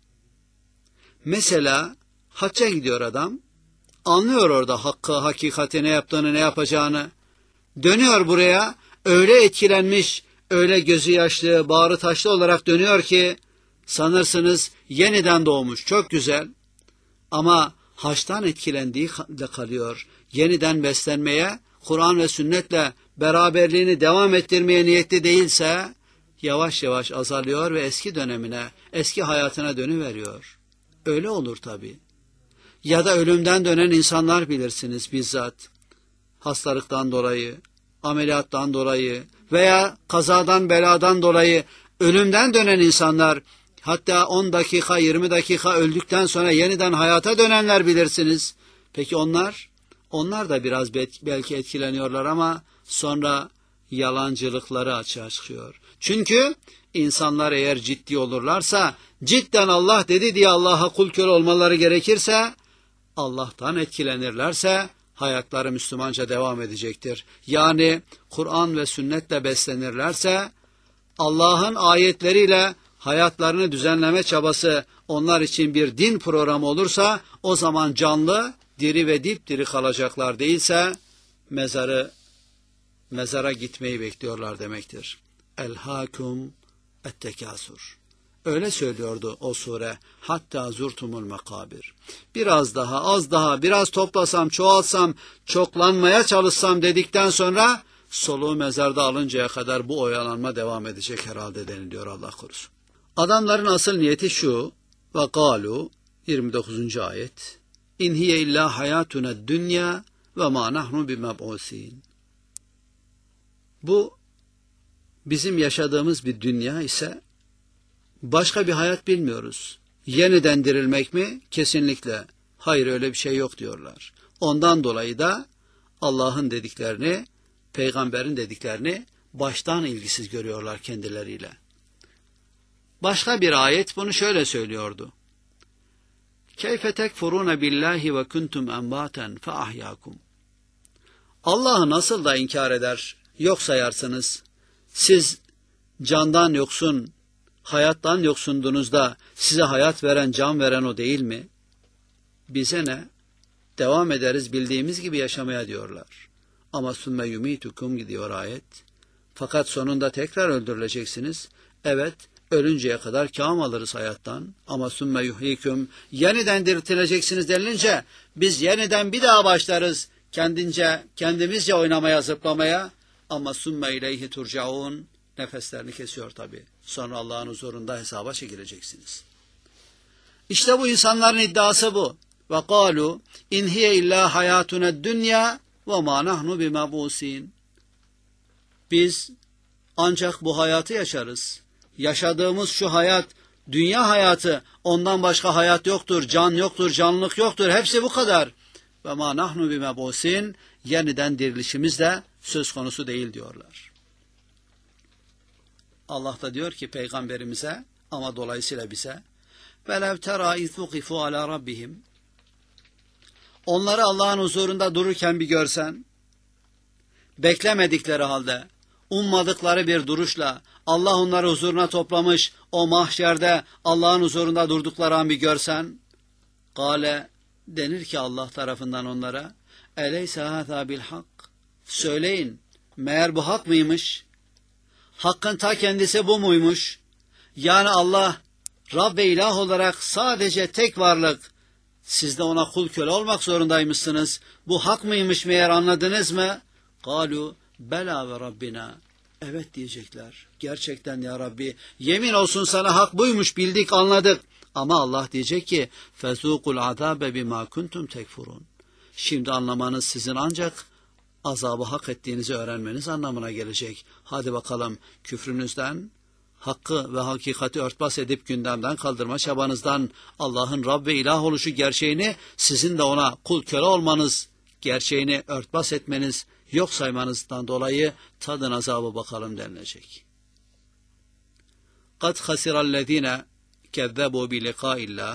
Mesela hacca gidiyor adam, anlıyor orada hakkı, hakikati, ne yaptığını, ne yapacağını. Dönüyor buraya, öyle etkilenmiş, öyle gözü yaşlı, bağrı taşlı olarak dönüyor ki, sanırsınız yeniden doğmuş, çok güzel. Ama haçtan etkilendiği de kalıyor. Yeniden beslenmeye, Kur'an ve sünnetle beraberliğini devam ettirmeye niyetli değilse, yavaş yavaş azalıyor ve eski dönemine, eski hayatına dönüveriyor. Öyle olur tabii. Ya da ölümden dönen insanlar bilirsiniz bizzat. Hastalıktan dolayı, ameliyattan dolayı veya kazadan beladan dolayı ölümden dönen insanlar, hatta on dakika, yirmi dakika öldükten sonra yeniden hayata dönenler bilirsiniz. Peki onlar? Onlar da biraz belki etkileniyorlar ama sonra yalancılıkları açığa çıkıyor. Çünkü insanlar eğer ciddi olurlarsa, cidden Allah dedi diye Allah'a kul köle olmaları gerekirse, Allah'tan etkilenirlerse hayatları Müslümanca devam edecektir. Yani Kur'an ve sünnetle beslenirlerse, Allah'ın ayetleriyle hayatlarını düzenleme çabası onlar için bir din programı olursa, o zaman canlı, diri ve dipdiri kalacaklar, değilse mezarı mezara gitmeyi bekliyorlar demektir. Elhâkum ettekâsur. Öyle söylüyordu o sure. Hatta zurtumul makabir. Biraz daha, az daha, biraz toplasam, çoğalsam, çoklanmaya çalışsam dedikten sonra soluğu mezarda alıncaya kadar bu oyalanma devam edecek herhalde deniliyor, Allah korusun. Adamların asıl niyeti şu. Ve galu yirmi dokuzuncu ayet. İn hiye illa hayatuna dünya ve ma nahnu bimeb'usin. Bu bizim yaşadığımız bir dünya ise başka bir hayat bilmiyoruz. Yeniden dirilmek mi? Kesinlikle. Hayır, öyle bir şey yok diyorlar. Ondan dolayı da Allah'ın dediklerini, peygamberin dediklerini baştan ilgisiz görüyorlar kendileriyle. Başka bir ayet bunu şöyle söylüyordu. Keyfe tekfurune billahi ve kuntum enbaten fe ahyakum. Allah'ı nasıl da inkar eder, yok sayarsınız. Siz candan yoksun, hayattan yoksundunuz da size hayat veren, can veren o değil mi? Bize ne? Devam ederiz bildiğimiz gibi yaşamaya diyorlar. Ama sümme yumitukum gidiyor ayet. Fakat sonunda tekrar öldürüleceksiniz. Evet, ölünceye kadar kâm alırız hayattan. Ama sümme yuhyikum, yeniden diriltileceksiniz denilince biz yeniden bir daha başlarız kendince, kendimizce oynamaya, zıplamaya. Ama sümme ileyhi turcaun, nefeslerini kesiyor tabii. Sonra Allah'ın huzurunda hesaba çekileceksiniz. İşte bu insanların iddiası bu. Ve kâlu in hiye illa hayatuna dünya ve ma nahnu bimeb'usin. Biz ancak bu hayatı yaşarız. Yaşadığımız şu hayat, dünya hayatı, ondan başka hayat yoktur, can yoktur, canlılık yoktur. Hepsi bu kadar. Ve ma nahnu bimeb'usin, yeniden dirilişimiz de söz konusu değil diyorlar. Allah da diyor ki peygamberimize, ama dolayısıyla bize, velev tera iz vukifu ala rabbihim. Onları Allah'ın huzurunda dururken bir görsen, beklemedikleri halde, ummadıkları bir duruşla Allah onları huzuruna toplamış, o mahşerde Allah'ın huzurunda durdukları an bir görsen, kâle, denir ki Allah tarafından onlara, eleyse hâzâ bil hak. Söyleyin, meğer bu hak mıymış? Hakkın ta kendisi bu muymuş? Yani Allah, Rab ve ilah olarak sadece tek varlık, Siz de ona kul köle olmak zorundaymışsınız. Bu hak mıymış meğer, anladınız mı? Galu bela ve Rabbina. Evet diyecekler. Gerçekten ya Rabbi, yemin olsun sana hak buymuş, bildik, anladık. Ama Allah diyecek ki fezukul azabe bima kuntum tekfurun. Şimdi anlamanız sizin ancak azabı hak ettiğinizi öğrenmeniz anlamına gelecek. Hadi bakalım, küfrünüzden, hakkı ve hakikati örtbas edip gündemden kaldırma çabanızdan, Allah'ın Rab ve ilah oluşu gerçeğini, sizin de ona kul köle olmanız gerçeğini örtbas etmeniz, yok saymanızdan dolayı tadın azabı bakalım denilecek. قَدْ خَسِرَ الَّذ۪ينَ كَذَّبُوا بِلِقَاءِ اللّٰهِ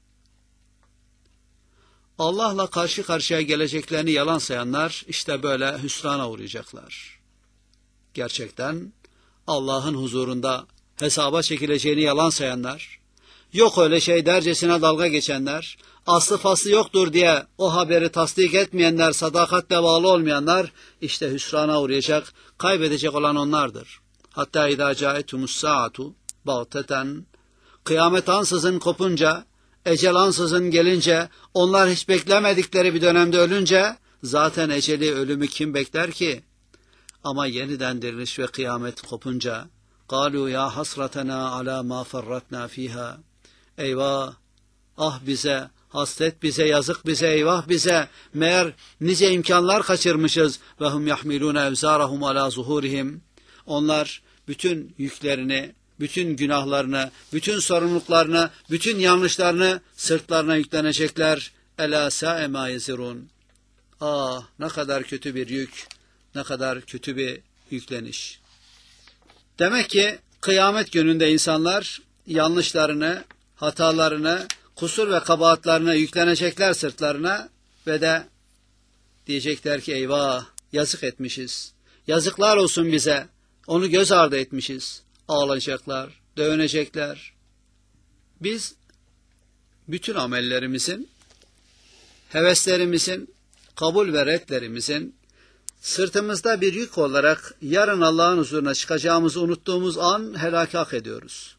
Allah'la karşı karşıya geleceklerini yalan sayanlar işte böyle hüsrana uğrayacaklar. Gerçekten Allah'ın huzurunda hesaba çekileceğini yalan sayanlar, yok öyle şey dercesine dalga geçenler, aslı faslı yoktur diye o haberi tasdik etmeyenler, sadakatle bağlı olmayanlar işte hüsrana uğrayacak, kaybedecek olan onlardır. Hatta idâ câetumus sâatu bağteten, kıyamet ansızın kopunca, ecel ansızın gelince, onlar hiç beklemedikleri bir dönemde ölünce, zaten eceli, ölümü kim bekler ki? Ama yeniden diriliş ve kıyamet kopunca, قَالُوا يَا حَسْرَتَنَا عَلَى مَا فَرَّتْنَا ف۪يهَا Eyvah! Ah bize! Hasret bize, yazık bize, eyvah bize! Meğer nice imkanlar kaçırmışız. وَهُمْ يَحْمِلُونَ اَوْزَارَهُمْ عَلَى ظُهُورِهِمْ Onlar bütün yüklerini, bütün günahlarını, bütün sorumluluklarını, bütün yanlışlarını sırtlarına yüklenecekler. Ela sa'e ma yezirun. Ah, ne kadar kötü bir yük, ne kadar kötü bir yükleniş. Demek ki kıyamet gününde insanlar yanlışlarını, hatalarını, kusur ve kabahatlarını yüklenecekler sırtlarına ve de diyecekler ki eyvah, yazık etmişiz. Yazıklar olsun bize. Onu göz ardı etmişiz. Ağlayacaklar, dövünecekler. Biz bütün amellerimizin, heveslerimizin, kabul ve redlerimizin sırtımızda bir yük olarak yarın Allah'ın huzuruna çıkacağımızı unuttuğumuz an helak hak ediyoruz.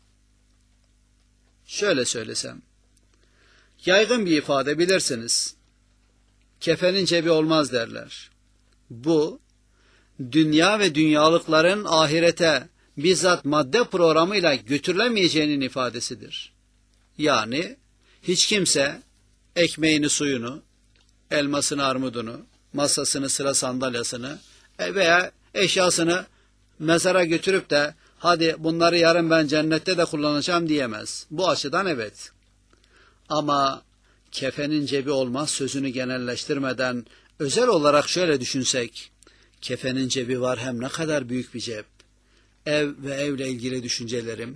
Şöyle söylesem, yaygın bir ifade bilirsiniz. Kefenin cebi olmaz derler. Bu, dünya ve dünyalıkların ahirete bizzat madde programıyla götürülemeyeceğinin ifadesidir. Yani hiç kimse ekmeğini, suyunu, elmasını, armudunu, masasını, sıra sandalyasını veya eşyasını mezara götürüp de hadi bunları yarın ben cennette de kullanacağım diyemez. Bu açıdan evet. Ama kefenin cebi olmaz sözünü genelleştirmeden özel olarak şöyle düşünsek, kefenin cebi var, hem ne kadar büyük bir cep. Ev ve evle ilgili düşüncelerim,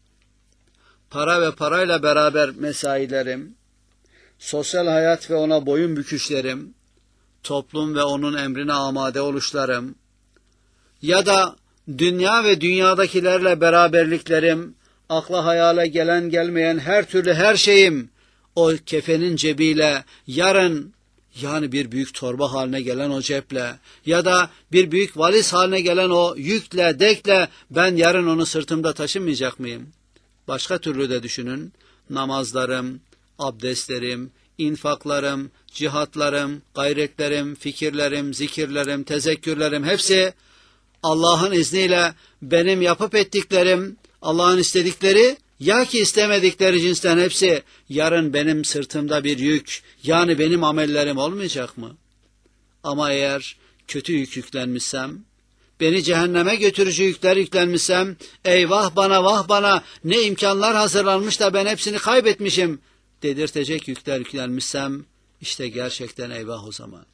para ve parayla beraber mesailerim, sosyal hayat ve ona boyun büküşlerim, toplum ve onun emrine amade oluşlarım, ya da dünya ve dünyadakilerle beraberliklerim, akla hayale gelen gelmeyen her türlü her şeyim, o kefenin cebiyle yarın, yani bir büyük torba haline gelen o ceple ya da bir büyük valiz haline gelen o yükle, dekle ben yarın onu sırtımda taşımayacak mıyım? Başka türlü de düşünün, namazlarım, abdestlerim, infaklarım, cihatlarım, gayretlerim, fikirlerim, zikirlerim, tezekkürlerim hepsi Allah'ın izniyle benim yapıp ettiklerim, Allah'ın istedikleri ya ki istemedikleri cinsten hepsi yarın benim sırtımda bir yük, yani benim amellerim olmayacak mı? Ama eğer kötü yük yüklenmişsem, beni cehenneme götürücü yükler yüklenmişsem, eyvah bana vah bana ne imkanlar hazırlanmış da ben hepsini kaybetmişim dedirtecek yükler yüklenmişsem, işte gerçekten eyvah o zaman.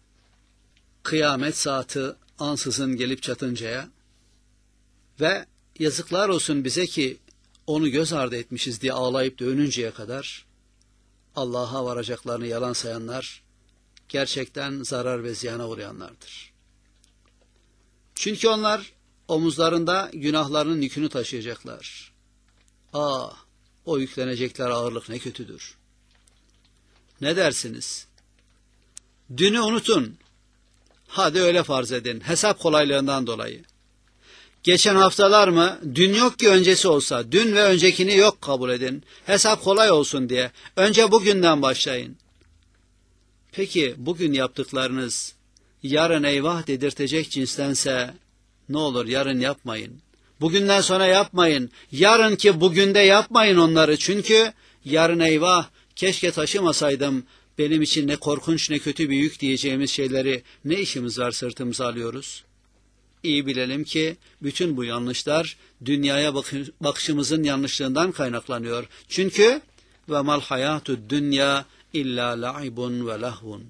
Kıyamet saati ansızın gelip çatıncaya ve yazıklar olsun bize ki onu göz ardı etmişiz diye ağlayıp dövününceye kadar Allah'a varacaklarını yalan sayanlar gerçekten zarar ve ziyana uğrayanlardır. Çünkü onlar omuzlarında günahlarının yükünü taşıyacaklar. Ah, o yüklenecekler ağırlık ne kötüdür. Ne dersiniz? Dünü unutun. Hadi öyle farz edin, hesap kolaylığından dolayı. Geçen haftalar mı? Dün yok ki öncesi olsa. Dün ve öncekini yok kabul edin. Hesap kolay olsun diye. Önce bugünden başlayın. Peki bugün yaptıklarınız yarın eyvah dedirtecek cinstense ne olur yarın yapmayın. Bugünden sonra yapmayın. Yarınki bugünde yapmayın onları. Çünkü yarın eyvah keşke taşımasaydım, benim için ne korkunç ne kötü bir yük diyeceğimiz şeyleri ne işimiz var sırtımıza alıyoruz? İyi bilelim ki bütün bu yanlışlar dünyaya bakışımızın yanlışlığından kaynaklanıyor. Çünkü ve mal hayatud dünya illa la'ibun ve lahvun.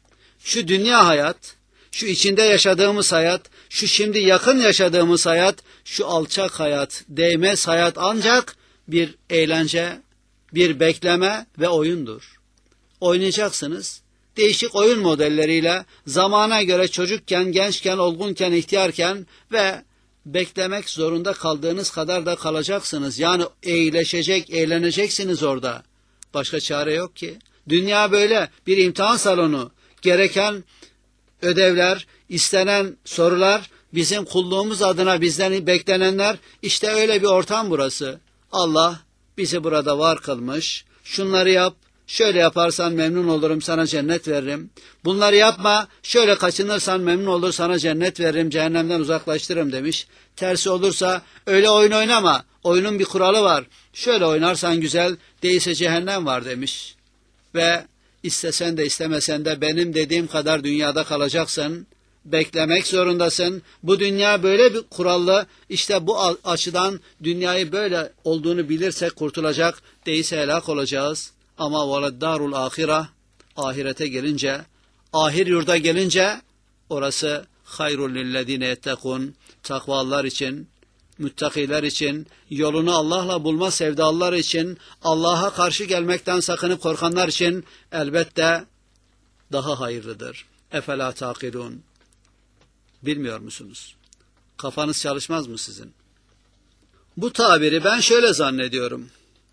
Şu dünya hayat, şu içinde yaşadığımız hayat, şu şimdi yakın yaşadığımız hayat, şu alçak hayat, değmez hayat ancak bir eğlence, bir bekleme ve oyundur. Oynayacaksınız. Değişik oyun modelleriyle zamana göre çocukken, gençken, olgunken, ihtiyarken ve beklemek zorunda kaldığınız kadar da kalacaksınız. Yani eğleşecek, eğleneceksiniz orada. Başka çare yok ki. Dünya böyle bir imtihan salonu. Gereken ödevler, istenen sorular, bizim kulluğumuz adına bizden beklenenler, işte öyle bir ortam burası. Allah bizi burada var kılmış. Şunları yap, şöyle yaparsan memnun olurum, sana cennet veririm. Bunları yapma, şöyle kaçınırsan memnun olur, sana cennet veririm, cehennemden uzaklaştırırım demiş. Tersi olursa öyle oyun oynama, oyunun bir kuralı var. Şöyle oynarsan güzel, değilse cehennem var demiş. Ve istesen de istemesen de benim dediğim kadar dünyada kalacaksın. Beklemek zorundasın. Bu dünya böyle bir kurallı. İşte bu açıdan dünyayı böyle olduğunu bilirsek kurtulacak. Değilse helak olacağız. Ama veleddarul ahire, ahirete gelince, ahir yurda gelince orası hayrul lillezine yettekun, takvalılar için, müttakiler için, yolunu Allah'la bulma sevdalılar için, Allah'a karşı gelmekten sakınıp korkanlar için elbette daha hayırlıdır. Efela takilun. Bilmiyor musunuz? Kafanız çalışmaz mı sizin? Bu tabiri ben şöyle zannediyorum.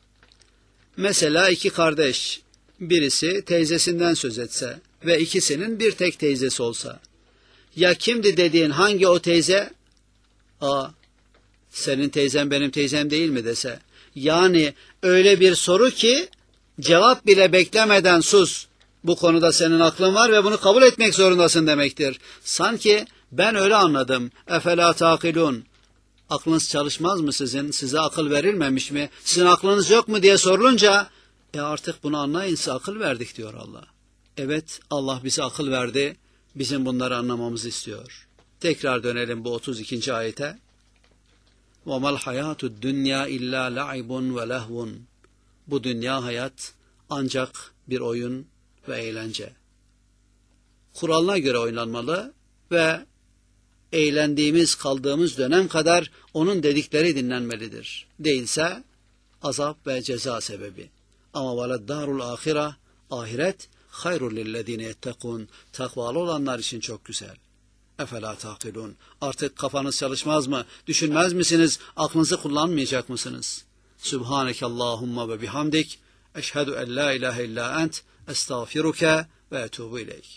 Mesela iki kardeş, birisi teyzesinden söz etse ve ikisinin bir tek teyzesi olsa. Ya kimdi dediğin hangi o teyze? Aa, senin teyzen benim teyzem değil mi dese. Yani öyle bir soru ki cevap bile beklemeden sus. Bu konuda senin aklın var ve bunu kabul etmek zorundasın demektir. Sanki ben öyle anladım. Efela takilun. Aklınız çalışmaz mı sizin? Size akıl verilmemiş mi? Sizin aklınız yok mu diye sorulunca e artık bunu anlayın, size akıl verdik diyor Allah. Evet, Allah bize akıl verdi. Bizim bunları anlamamızı istiyor. Tekrar dönelim bu otuz ikinci ayete. وَمَا الْحَيَاتُ الدُّنْيَا اِلَّا لَعِبٌ وَلَهْوٌ. Bu dünya hayat ancak bir oyun ve eğlence. Kuralına göre oynanmalı ve eğlendiğimiz, kaldığımız dönem kadar onun dedikleri dinlenmelidir. Değilse azap ve ceza sebebi. Ama veleddarul ahire, ahiret hayrul lillezine yettekun. Takvalı olanlar için çok güzel. Efela takilun. Artık kafanız çalışmaz mı? Düşünmez misiniz? Aklınızı kullanmayacak mısınız? Subhaneke Allahumma ve bihamdik. Eşhedü en la ilahe illa ent. Estağfiruke ve etubu ileyk.